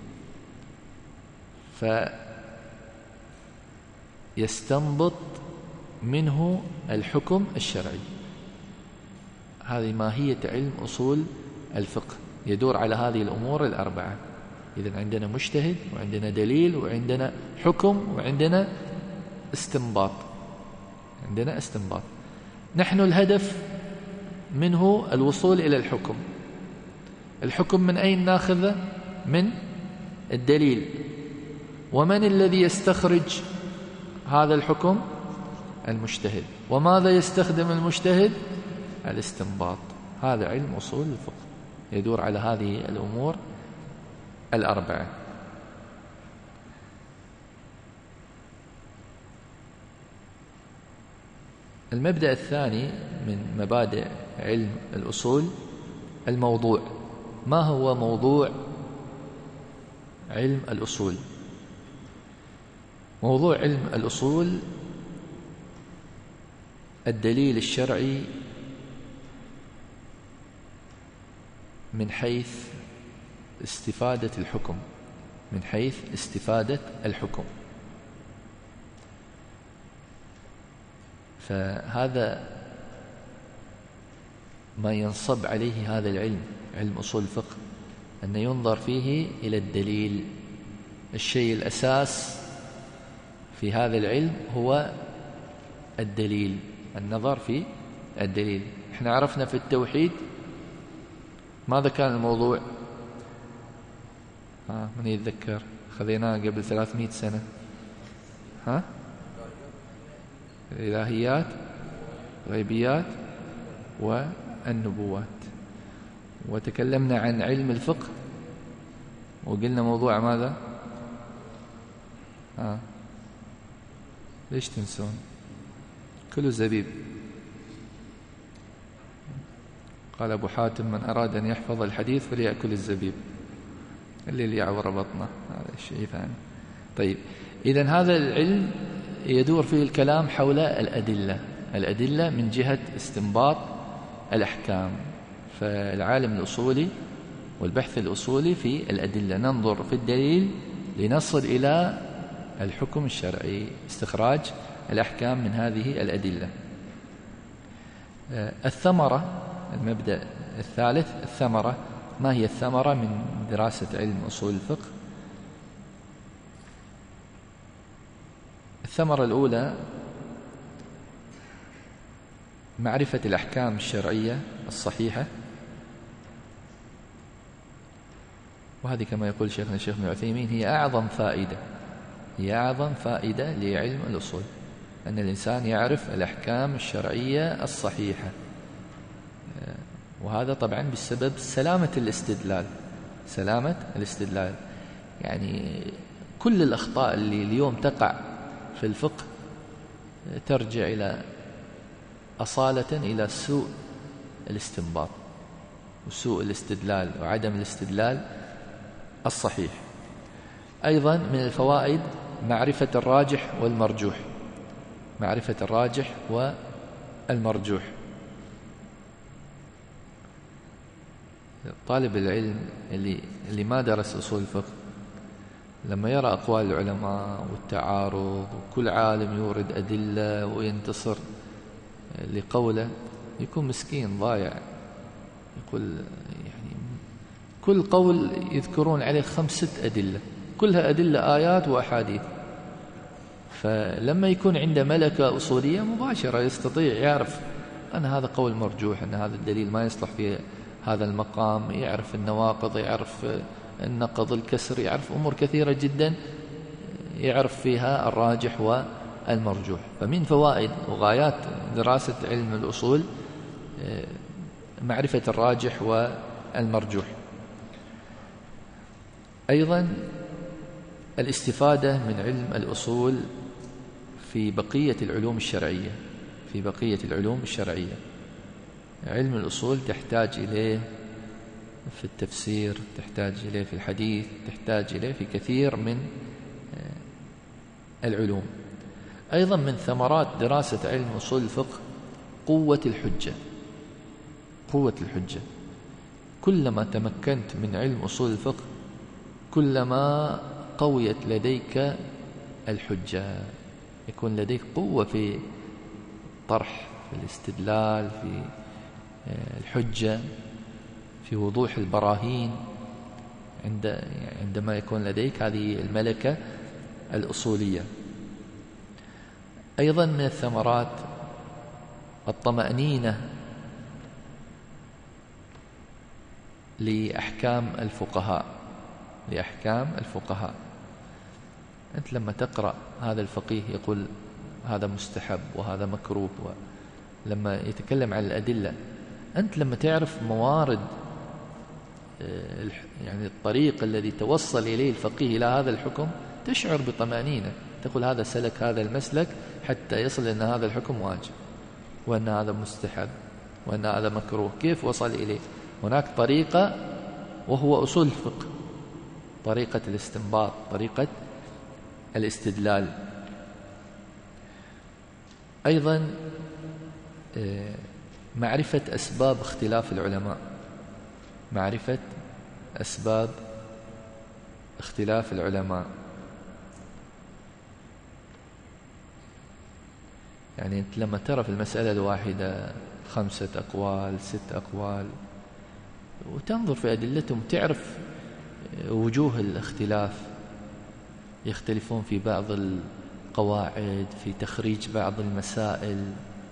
فيستنبط منه الحكم الشرعي. هذه ماهية علم أصول الفقه، يدور على هذه الأمور الأربعة. إذن عندنا مجتهد، وعندنا دليل، وعندنا حكم، وعندنا استنباط، عندنا استنباط. نحن الهدف منه الوصول إلى الحكم. الحكم من أين ناخذه؟ من الدليل. ومن الذي يستخرج هذا الحكم؟ المجتهد. وماذا يستخدم المجتهد؟ الاستنباط. هذا علم أصول الفقه، يدور على هذه الأمور الأربعة. المبدأ الثاني من مبادئ علم الأصول الموضوع. ما هو موضوع علم الأصول؟ موضوع علم الأصول الدليل الشرعي من حيث استفادة الحكم، من حيث استفادة الحكم. فهذا ما ينصب عليه هذا العلم، علم أصول الفقه، أن ينظر فيه إلى الدليل. الشيء الأساس في هذا العلم هو الدليل، النظر في الدليل. احنا عرفنا في التوحيد ماذا كان الموضوع؟ ها من يتذكر؟ خذيناه قبل ثلاثمائة سنة. ها الإلهيات، الغيبيات، والنبوات. وتكلمنا عن علم الفقه وقلنا موضوع ماذا؟ آه. ليش تنسون؟ كلوا زبيب. قال أبو حاتم: من أراد أن يحفظ الحديث فليأكل الزبيب اللي اللي يعور بطنه. هذا شيء ثاني. طيب، إذن هذا العلم يدور فيه الكلام حول الأدلة الأدلة من جهة استنباط الأحكام. فالعالم الأصولي والبحث الأصولي في الأدلة، ننظر في الدليل لنصل إلى الحكم الشرعي، استخراج الأحكام من هذه الأدلة. الثمرة، المبدأ الثالث، الثمرة. ما هي الثمرة من دراسة علم أصول الفقه؟ الثمرة الأولى معرفة الأحكام الشرعية الصحيحة، وهذه كما يقول شيخنا الشيخ ابن عثيمين هي أعظم فائدة هي أعظم فائدة لعلم الأصول، أن الإنسان يعرف الأحكام الشرعية الصحيحة. وهذا طبعا بسبب سلامة الاستدلال سلامة الاستدلال يعني كل الأخطاء اللي اليوم تقع في الفقه ترجع إلى أصالة إلى سوء الاستنباط وسوء الاستدلال وعدم الاستدلال الصحيح. أيضا من الفوائد معرفة الراجح والمرجوح معرفة الراجح والمرجوح. طالب العلم اللي, اللي ما درس أصول الفقه لما يرى أقوال العلماء والتعارض وكل عالم يورد أدلة وينتصر لقوله يكون مسكين ضايع. يقول يعني كل قول يذكرون عليه خمسة أدلة كلها أدلة آيات وأحاديث. فلما يكون عنده ملكة أصولية مباشرة يستطيع يعرف أن هذا قول مرجوح، أن هذا الدليل ما يصلح في هذا المقام، يعرف النواقض، يعرف النقض، الكسر، يعرف أمور كثيرة جدا يعرف فيها الراجح والمرجوح. فمن فوائد وغايات دراسة علم الأصول معرفة الراجح والمرجوح. أيضا الاستفادة من علم الأصول في بقية العلوم الشرعية في بقية العلوم الشرعية. علم الأصول تحتاج إليه في التفسير، تحتاج إليه في الحديث، تحتاج إليه في كثير من العلوم. أيضا من ثمرات دراسة علم أصول الفقه قوة الحجة قوة الحجة كلما تمكنت من علم أصول الفقه كلما قويت لديك الحجة، يكون لديك قوة في طرح، في الاستدلال، في الحجة، في وضوح البراهين. عند عندما يكون لديك هذه الملكة الأصولية. أيضا من الثمرات الطمأنينة لأحكام الفقهاء لأحكام الفقهاء أنت لما تقرأ هذا الفقيه يقول هذا مستحب وهذا مكروه، لما يتكلم عن الأدلة أنت لما تعرف موارد يعني الطريق الذي توصل إليه الفقيه إلى هذا الحكم تشعر بطمأنينة، تقول هذا سلك هذا المسلك حتى يصل أن هذا الحكم واجب وأن هذا مستحب وأن هذا مكروه. كيف وصل إليه؟ هناك طريقة وهو أصول الفقه، طريقة الاستنباط، طريقة الاستدلال. أيضا معرفة أسباب اختلاف العلماء معرفة أسباب اختلاف العلماء يعني أنت لما ترى في المسألة الواحدة خمسة أقوال ست أقوال وتنظر في أدلتهم تعرف وجوه الاختلاف، يختلفون في بعض القواعد، في تخريج بعض المسائل،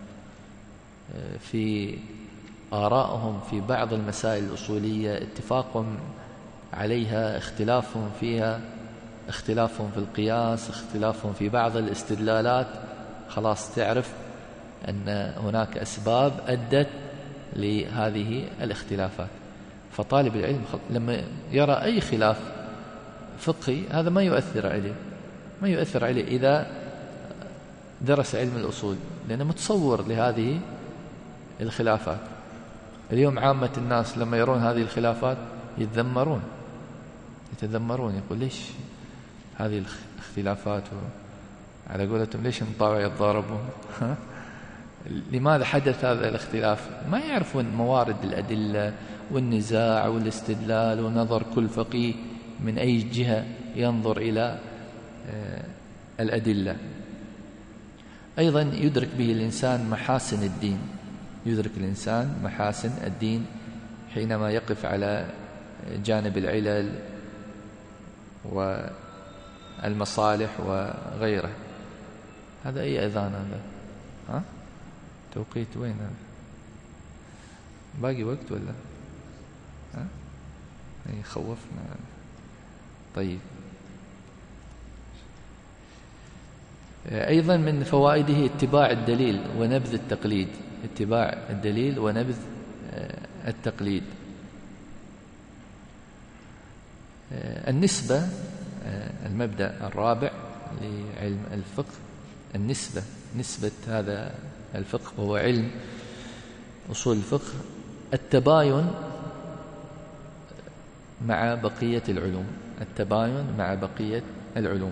في آرائهم في بعض المسائل الأصولية، اتفاقهم عليها، اختلافهم فيها، اختلافهم في القياس، اختلافهم في بعض الاستدلالات. خلاص تعرف أن هناك أسباب أدت لهذه الاختلافات. فطالب العلم لما يرى أي خلاف فقهي هذا ما يؤثر عليه، ما يؤثر عليه إذا درس علم الأصول، لأنه متصور لهذه الخلافات. اليوم عامة الناس لما يرون هذه الخلافات يتذمرون يتذمرون يقول ليش هذه الاختلافات، على قولتهم ليش الطاوع يتضاربون لماذا حدث هذا الاختلاف؟ ما يعرفون موارد الأدلة والنزاع والاستدلال ونظر كل فقيه من أي جهة ينظر إلى الأدلة. أيضا يدرك به الإنسان محاسن الدين، يدرك الإنسان محاسن الدين حينما يقف على جانب العلل والمصالح وغيره. هذا أي أذان هذا؟ ها؟ توقيت وين هذا؟ باقي وقت ولا؟ ها؟ يخوفنا. طيب، أيضا من فوائده اتباع الدليل ونبذ التقليد، اتباع الدليل ونبذ التقليد. النسبة، المبدأ الرابع لعلم الفقه، النسبة، نسبة هذا الفقه وهو علم أصول الفقه، التباين مع بقية العلوم، التباين مع بقية العلوم.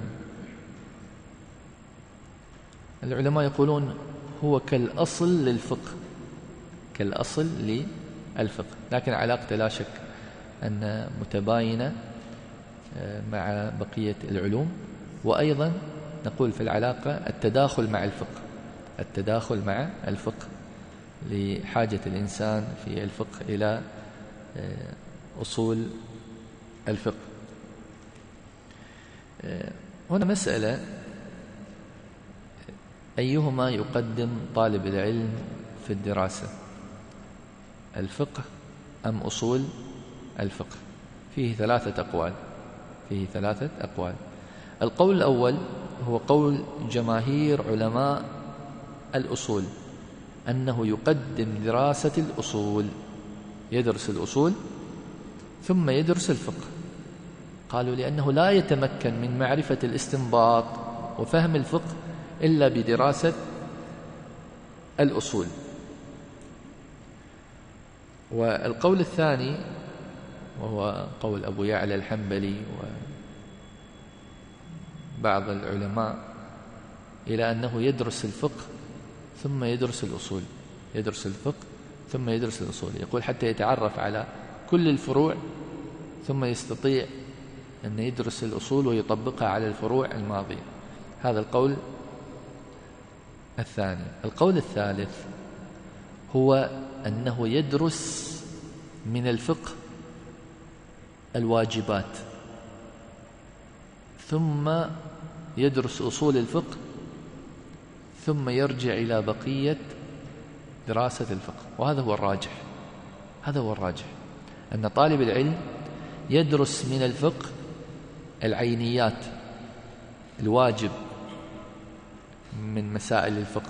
العلماء يقولون هو كالأصل للفقه، كالأصل للفقه، لكن علاقته لا شك أن متباينة مع بقية العلوم. وأيضا نقول في العلاقة التداخل مع الفقه، التداخل مع الفقه لحاجة الإنسان في الفقه إلى أصول الفقه. هنا مسألة، أيهما يقدم طالب العلم في الدراسة، الفقه أم أصول الفقه؟ فيه ثلاثة أقوال، فيه ثلاثة أقوال. القول الأول هو قول جماهير علماء الأصول، أنه يقدم دراسة الأصول، يدرس الأصول ثم يدرس الفقه. قالوا لأنه لا يتمكن من معرفة الاستنباط وفهم الفقه إلا بدراسة الأصول. والقول الثاني وهو قول أبو يعلى الحنبلي وبعض العلماء إلى أنه يدرس الفقه ثم يدرس الأصول، يدرس الفقه ثم يدرس الأصول، يقول حتى يتعرف على كل الفروع ثم يستطيع أن يدرس الأصول ويطبقها على الفروع الماضية. هذا القول الثاني. القول الثالث هو أنه يدرس من الفقه الواجبات ثم يدرس أصول الفقه ثم يرجع إلى بقية دراسة الفقه. وهذا هو الراجح، هذا هو الراجح، أن طالب العلم يدرس من الفقه العينيات، الواجب من مسائل الفقه،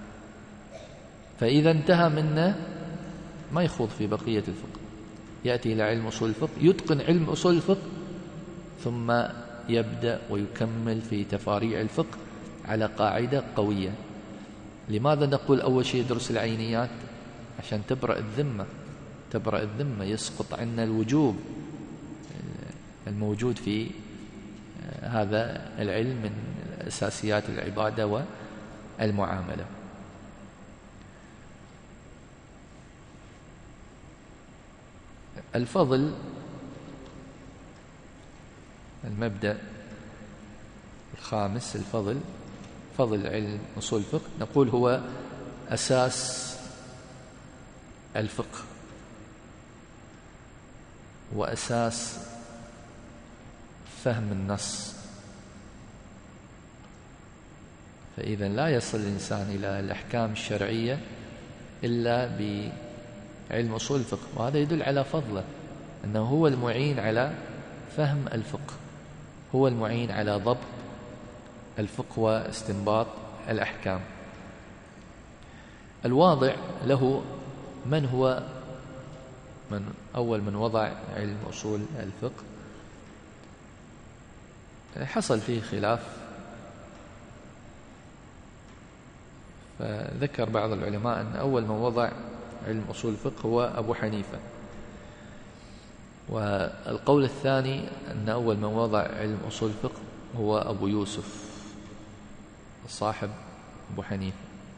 فإذا انتهى منه ما يخوض في بقية الفقه، يأتي إلى علم أصول الفقه، يتقن علم أصول الفقه ثم يبدأ ويكمل في تفاريع الفقه على قاعدة قوية. لماذا نقول أول شيء يدرس العينيات؟ عشان تبرأ الذمة، تبرأ الذمة، يسقط عنا الوجوب الموجود في هذا العلم من أساسيات العبادة والمعاملة. الفضل، المبدأ الخامس، الفضل، فضل علم أصول الفقه، نقول هو أساس الفقه وأساس فهم النص. فإذا لا يصل الإنسان إلى الأحكام الشرعية إلا بعلم أصول الفقه، وهذا يدل على فضله، أنه هو المعين على فهم الفقه، هو المعين على ضبط الفقه واستنباط الأحكام. الواضع له من هو من أول من وضع علم أصول الفقه؟ حصل فيه خلاف، فذكر بعض العلماء أن أول من وضع علم أصول الفقه هو أبو حنيفة، والقول الثاني أن أول من وضع علم أصول الفقه هو أبو يوسف صاحب أبو حنيفة،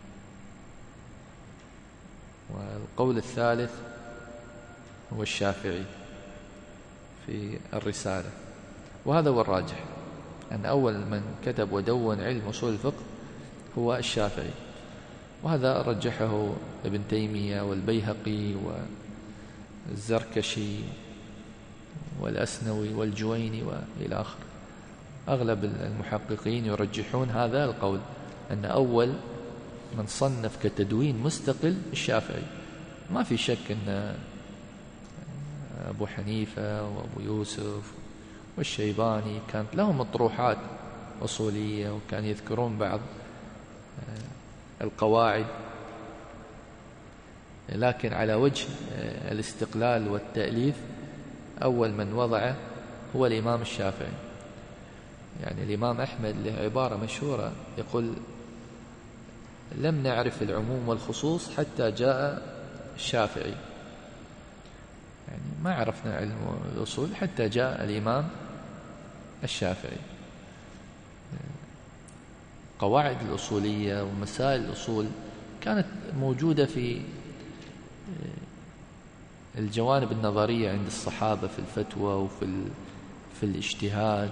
والقول الثالث هو الشافعي في الرسالة. وهذا هو الراجح، أن أول من كتب ودون علم أصول الفقه هو الشافعي، وهذا رجحه ابن تيمية والبيهقي والزركشي والأسنوي والجويني وإلى آخر. أغلب المحققين يرجحون هذا القول، أن أول من صنف كتدوين مستقل الشافعي. ما في شك أن أبو حنيفة وأبو يوسف والشيباني كانت لهم اطروحات أصولية، وكان يذكرون بعض القواعد، لكن على وجه الاستقلال والتأليف أول من وضعه هو الإمام الشافعي. يعني الإمام أحمد له عبارة مشهورة يقول: لم نعرف العموم والخصوص حتى جاء الشافعي. يعني ما عرفنا علم الأصول حتى جاء الإمام الشافعي. قواعد الأصولية ومسائل الأصول كانت موجودة في الجوانب النظرية عند الصحابة في الفتوى وفي في الاجتهاد،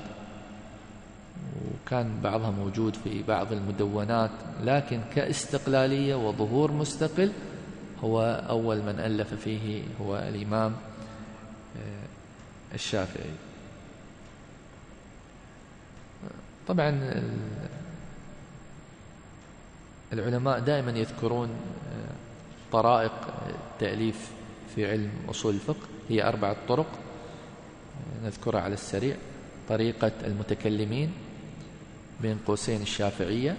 وكان بعضها موجود في بعض المدونات، لكن كاستقلالية وظهور مستقل هو أول من ألف فيه هو الإمام الشافعي. طبعا العلماء دائما يذكرون طرائق التأليف في علم أصول الفقه، هي أربعة طرق نذكرها على السريع: طريقة المتكلمين بين قوسين الشافعية،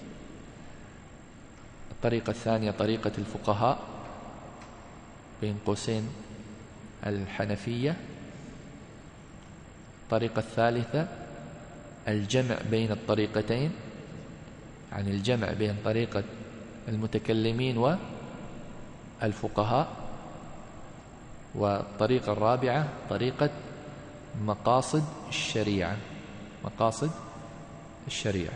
الطريقة الثانية طريقة الفقهاء بين قوسين الحنفية، الطريقة الثالثة الجمع بين الطريقتين، عن الجمع بين طريقة المتكلمين والفقهاء، والطريقة الرابعة طريقة مقاصد الشريعة، مقاصد الشريعة.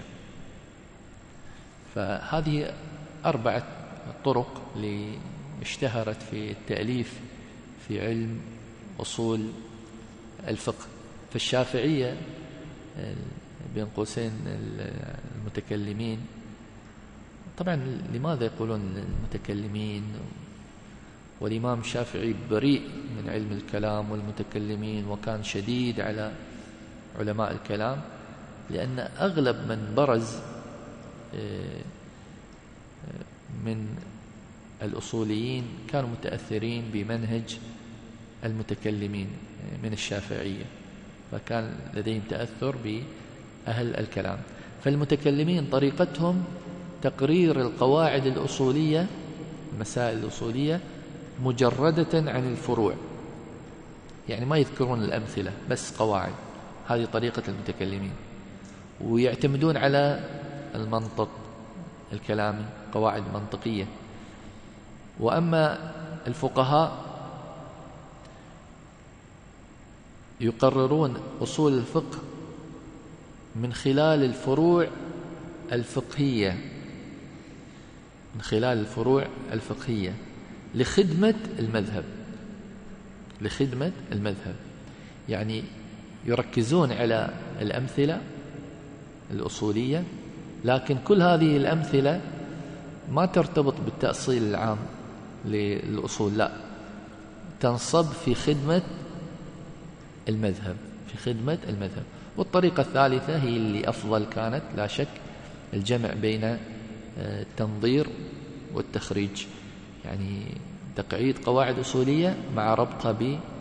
فهذه أربعة طرق اللي اشتهرت في التأليف في علم أصول الفقه. فالشافعية بين قوسين المتكلمين، طبعا لماذا يقولون المتكلمين؟ والإمام الشافعي بريء من علم الكلام والمتكلمين، وكان شديد على علماء الكلام، لأن أغلب من برز من الأصوليين كانوا متأثرين بمنهج المتكلمين من الشافعية، فكان لديهم تأثر بأهل الكلام. فالمتكلمين طريقتهم تقرير القواعد الأصولية، المسائل الأصولية مجردة عن الفروع، يعني ما يذكرون الأمثلة، بس قواعد. هذه طريقة المتكلمين، ويعتمدون على المنطق الكلامي، قواعد منطقية. وأما الفقهاء يقررون أصول الفقه من خلال الفروع الفقهية، من خلال الفروع الفقهية لخدمة المذهب، لخدمة المذهب. يعني يركزون على الأمثلة الأصولية، لكن كل هذه الأمثلة ما ترتبط بالتأصيل العام للأصول، لا، تنصب في خدمة المذهب، في خدمة المذهب. والطريقة الثالثة هي اللي أفضل كانت لا شك، الجمع بين التنظير والتخريج، يعني تقعيد قواعد أصولية مع ربطها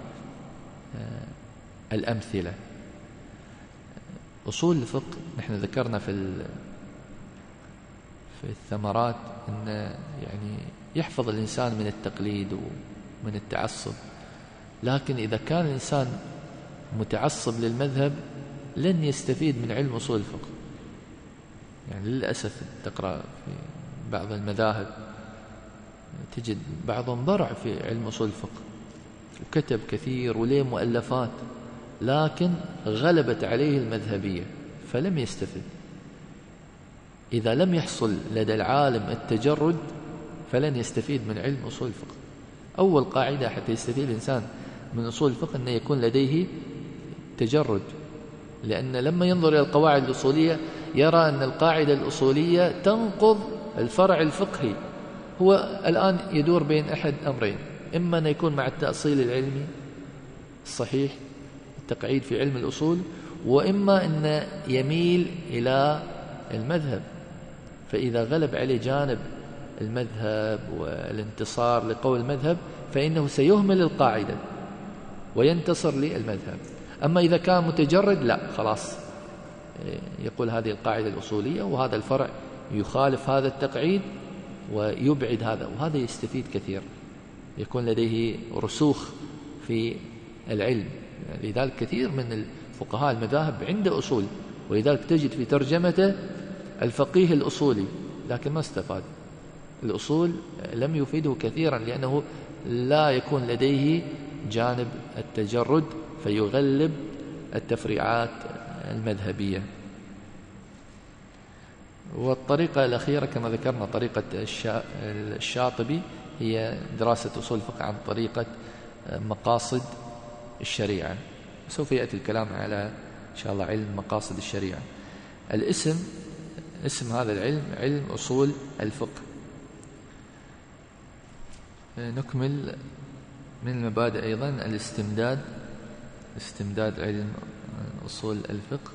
بالأمثلة. أصول الفقه نحن ذكرنا في في الثمرات أن يعني يحفظ الإنسان من التقليد ومن التعصب، لكن إذا كان الإنسان متعصب للمذهب لن يستفيد من علم أصول الفقه. يعني للأسف تقرأ في بعض المذاهب تجد بعضهم ضرع في علم أصول الفقه وكتب كثير وليه مؤلفات، لكن غلبت عليه المذهبية فلم يستفد. إذا لم يحصل لدى العالم التجرد فلن يستفيد من علم أصول الفقه. أول قاعدة حتى يستفيد الإنسان من أصول الفقه أن يكون لديه تجرد، لأن لما ينظر إلى القواعد الأصولية يرى أن القاعدة الأصولية تنقض الفرع الفقهي. هو الآن يدور بين أحد أمرين، إما أن يكون مع التأصيل العلمي الصحيح التقعيد في علم الأصول، وإما أن يميل إلى المذهب. فإذا غلب عليه جانب المذهب والانتصار لقول المذهب فإنه سيهمل القاعدة وينتصر للمذهب. أما إذا كان متجرد لا، خلاص يقول هذه القاعدة الأصولية وهذا الفرع يخالف هذا التقعيد ويبعد هذا، وهذا يستفيد كثير، يكون لديه رسوخ في العلم. لذلك كثير من الفقهاء المذاهب عنده أصول، ولذلك تجد في ترجمته الفقيه الأصولي، لكن ما استفاد. الأصول لم يفيده كثيرا لأنه لا يكون لديه جانب التجرد فيغلب التفريعات المذهبية. والطريقة الأخيرة كما ذكرنا طريقة الشاطبي هي دراسة أصول الفقه عن طريقة مقاصد الشريعة. سوف يأتي الكلام على إن شاء الله علم مقاصد الشريعة. الاسم اسم هذا العلم علم أصول الفقه. نكمل من المبادئ أيضا الاستمداد استمداد علم أصول الفقه.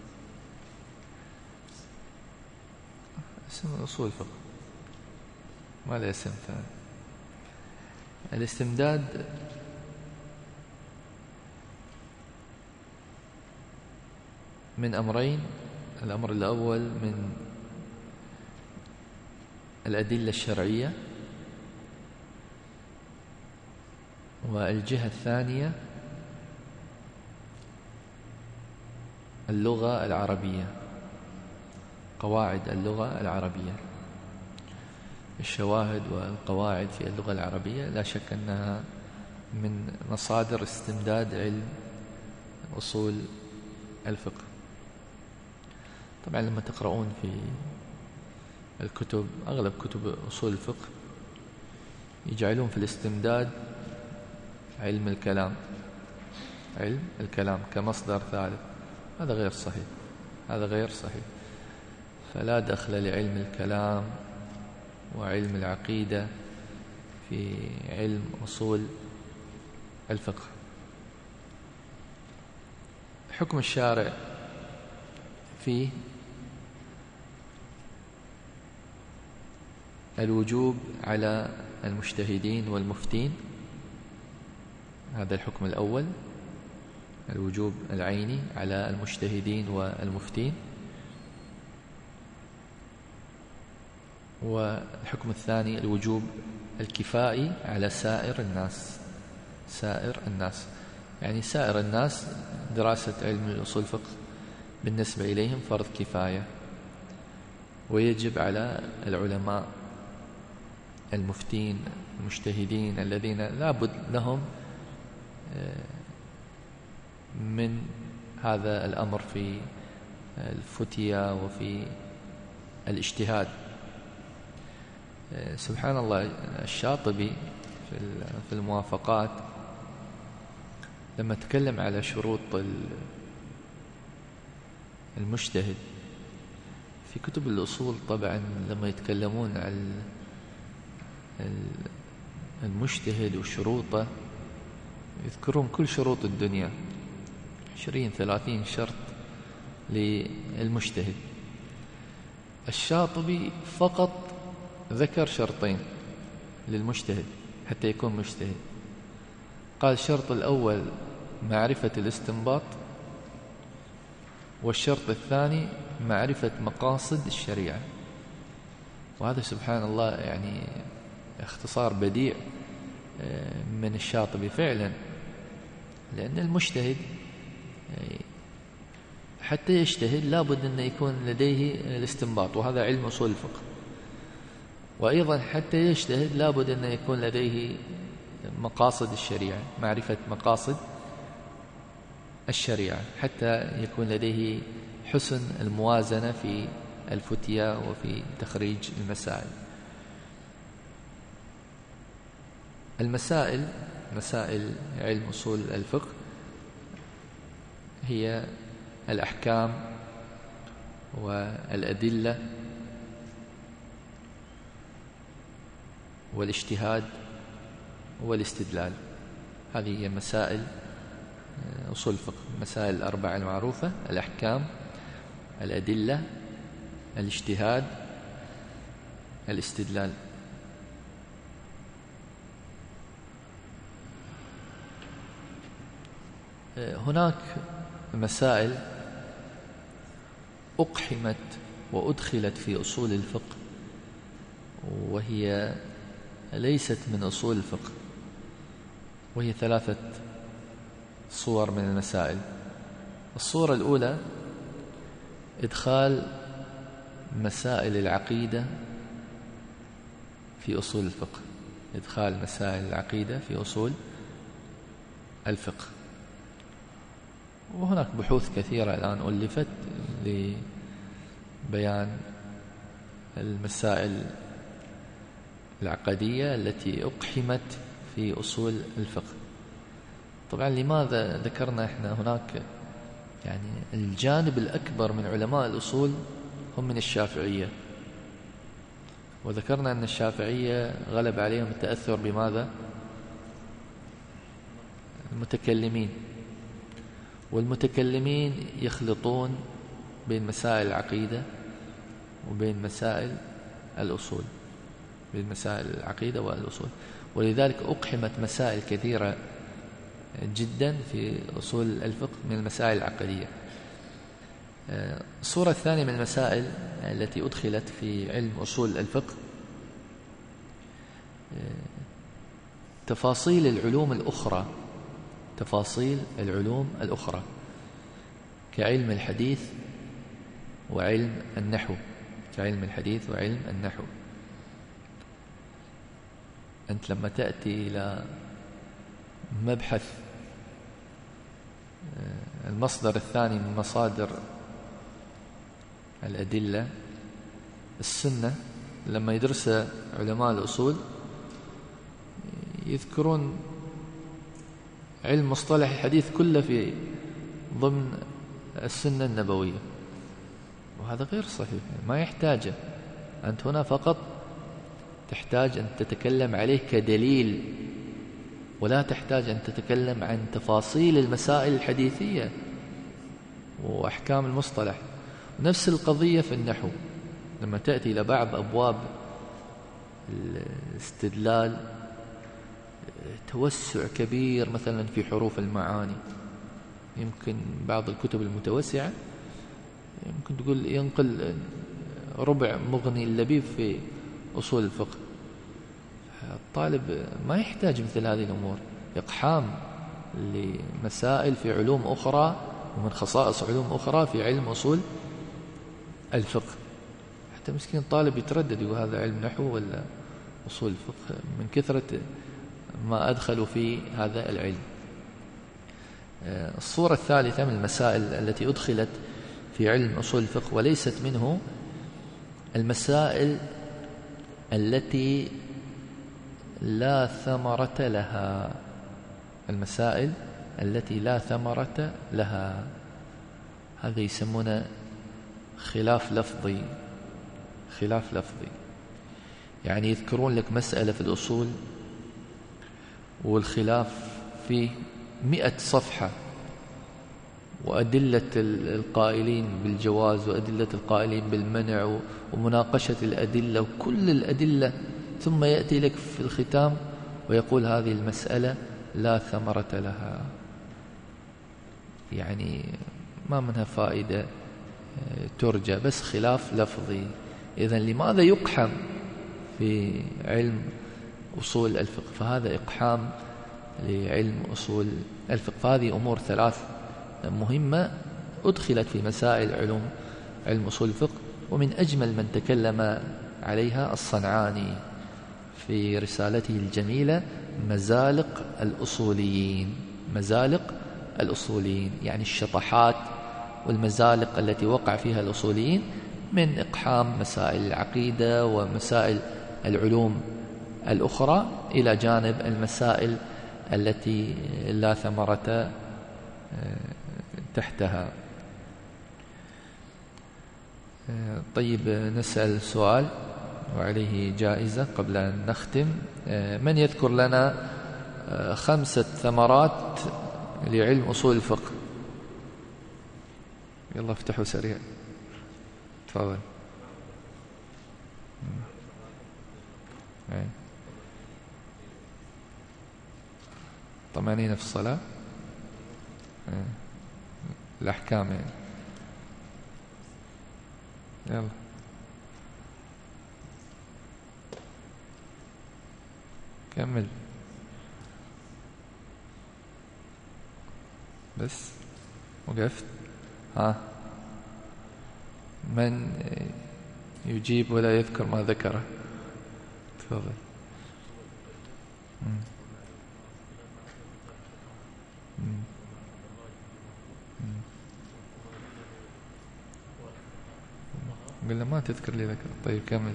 اسم أصول الفقه ما له اسم ثاني. الاستمداد من أمرين. الأمر الأول من الأدلة الشرعية، والجهة الثانية اللغة العربية، قواعد اللغة العربية. الشواهد والقواعد في اللغة العربية لا شك أنها من مصادر استمداد علم أصول الفقه. طبعا لما تقرؤون في الكتب أغلب كتب أصول الفقه يجعلون في الاستمداد علم الكلام علم الكلام كمصدر ثالث. هذا غير صحيح هذا غير صحيح فلا دخل لعلم الكلام وعلم العقيدة في علم أصول الفقه. حكم الشارع فيه الوجوب على المجتهدين والمفتين، هذا الحكم الأول، الوجوب العيني على المجتهدين والمفتين. والحكم الثاني الوجوب الكفائي على سائر الناس سائر الناس يعني سائر الناس دراسة علم الأصول الفقه بالنسبة إليهم فرض كفاية، ويجب على العلماء المفتين المجتهدين الذين لا بد لهم من هذا الأمر في الفتية وفي الاجتهاد. سبحان الله الشاطبي في الموافقات لما تكلم على شروط المجتهد في كتب الأصول، طبعا لما يتكلمون عن المجتهد وشروطه يذكرون كل شروط الدنيا، عشرين ثلاثين شرط للمجتهد. الشاطبي فقط ذكر شرطين للمجتهد حتى يكون مجتهد. قال الشرط الأول معرفة الاستنباط، والشرط الثاني معرفة مقاصد الشريعة. وهذا سبحان الله يعني اختصار بديع من الشاطبي فعلا، لأن المجتهد حتى يجتهد لابد أن يكون لديه الاستنباط، وهذا علم أصول الفقه. وأيضا حتى يجتهد لابد أن يكون لديه مقاصد الشريعة، معرفة مقاصد الشريعة، حتى يكون لديه حسن الموازنة في الفتية وفي تخريج المسائل. المسائل مسائل علم أصول الفقه هي الأحكام والأدلة والاجتهاد والاستدلال. هذه هي مسائل أصول الفقه، مسائل الأربعة المعروفة: الأحكام، الأدلة، الاجتهاد، الاستدلال. هناك مسائل أقحمت وأدخلت في أصول الفقه وهي ليست من أصول الفقه، وهي ثلاثة صور من المسائل. الصورة الأولى إدخال مسائل العقيدة في أصول الفقه، إدخال مسائل العقيدة في أصول الفقه. وهناك بحوث كثيرة الآن ألفت لبيان المسائل العقدية التي أقحمت في أصول الفقه. طبعا لماذا ذكرنا إحنا هناك يعني الجانب الأكبر من علماء الأصول هم من الشافعية، وذكرنا أن الشافعية غلب عليهم التأثر بماذا؟ المتكلمين، والمتكلمين يخلطون بين مسائل العقيدة وبين مسائل الأصول، بين مسائل العقيدة والأصول، ولذلك أقحمت مسائل كثيرة جدا في أصول الفقه من المسائل العقدية. الصورة الثانية من المسائل التي أدخلت في علم أصول الفقه تفاصيل العلوم الأخرى، تفاصيل العلوم الأخرى كعلم الحديث وعلم النحو، كعلم الحديث وعلم النحو. أنت لما تأتي إلى مبحث المصدر الثاني من مصادر الأدلة السنة، لما يدرس علماء الأصول يذكرون علم مصطلح الحديث كله في ضمن السنة النبوية، وهذا غير صحيح، ما يحتاجه. أنت هنا فقط تحتاج أن تتكلم عليه كدليل، ولا تحتاج أن تتكلم عن تفاصيل المسائل الحديثية وأحكام المصطلح. نفس القضية في النحو، لما تأتي إلى بعض أبواب الاستدلال توسع كبير مثلا في حروف المعاني، يمكن بعض الكتب المتوسعة يمكن تقول ينقل ربع مغني اللبيب في أصول الفقه. الطالب ما يحتاج مثل هذه الأمور، إقحام لمسائل في علوم أخرى ومن خصائص علوم أخرى في علم أصول الفقه. حتى مسكين الطالب يتردد يقول هذا علم نحو ولا أصول الفقه من كثرة ما أدخلوا في هذا العلم. الصورة الثالثة من المسائل التي أدخلت في علم أصول الفقه وليست منه المسائل التي لا ثمرة لها، المسائل التي لا ثمرة لها، هذا يسمونه خلاف لفظي. خلاف لفظي يعني يذكرون لك مسألة في الأصول والخلاف فيه مئة صفحة، وأدلة القائلين بالجواز وأدلة القائلين بالمنع ومناقشة الأدلة وكل الأدلة، ثم يأتي لك في الختام ويقول هذه المسألة لا ثمرة لها، يعني ما منها فائدة ترجى، بس خلاف لفظي. إذن لماذا يقحم في علم أصول الفقه، فهذا إقحام لعلم أصول الفقه. فهذه أمور ثلاث مهمة أدخلت في مسائل علوم علم أصول الفقه، ومن أجمل من تكلم عليها الصنعاني في رسالته الجميلة مزالق الأصوليين. مزالق الأصوليين يعني الشطحات والمزالق التي وقع فيها الأصوليين من إقحام مسائل العقيدة ومسائل العلوم الأخرى إلى جانب المسائل التي لا ثمرة تحتها. طيب نسأل سؤال وعليه جائزة قبل أن نختم. من يذكر لنا خمسة ثمرات لعلم أصول الفقه؟ يلا افتحوا سريع، تفضل. طمأنينة في الصلاة، الأحكام يعني. يلا كمل بس وقفت. ها من يجيب ولا يذكر ما ذكره؟ تفضل. قلنا ما تذكر لي ذكر. طيب كمل.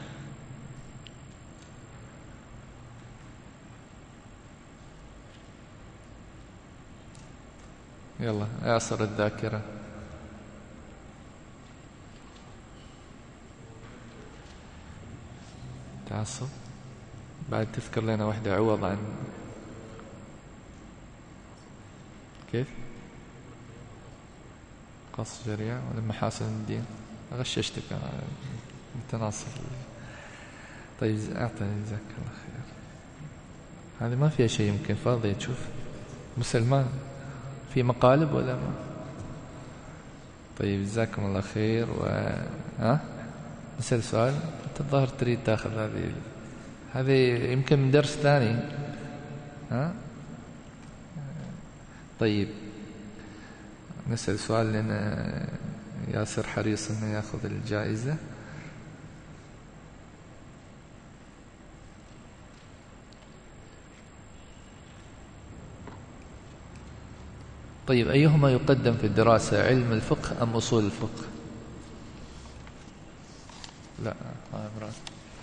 يلا اعصر الذاكرة. تعصب بعد تذكر لنا واحدة عوض عن كيف قص جريع ولا محاسن الدين. غششتك أنا متناصف. طيب أعطني جزاك الله خير. هذه ما فيها شيء يمكن فاضية تشوف مسلمان في مقالب ولا ما. طيب جزاكم الله خير. و ها نسأل سؤال. أنت الظاهر تريد تأخذ هذه هذه يمكن من درس ثاني. ها طيب نسأل سؤال لأن ياسر حريص أنه يأخذ الجائزة. طيب أيهما يقدم في الدراسة، علم الفقه أم أصول الفقه؟ لا ما أمرأ.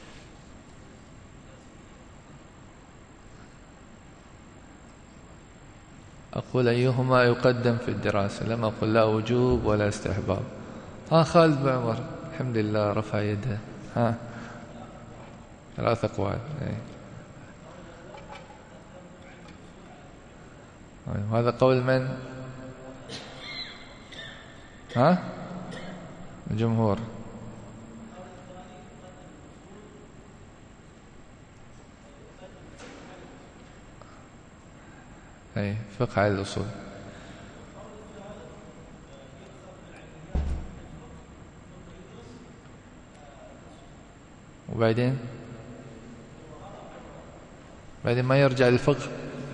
أقول أيهما يقدم في الدراسة، لم أقل لا وجوب ولا استحباب. ها خالد بن عمر الحمد لله رفع يده. ها ثلاث أقوال. هذا قول من؟ ها الجمهور. أي فقه على الأصول. وبعدين بعدين ما يرجع للفقه.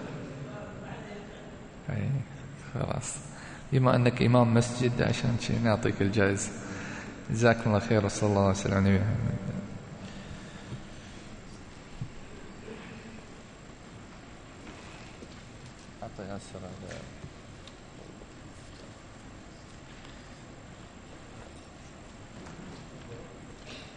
أي خلاص بما أنك إمام مسجد عشان شيء نعطيك الجائزة. جزاكم الله خير وصلى الله وسلم على نبينا محمد. أعطي أسر هذا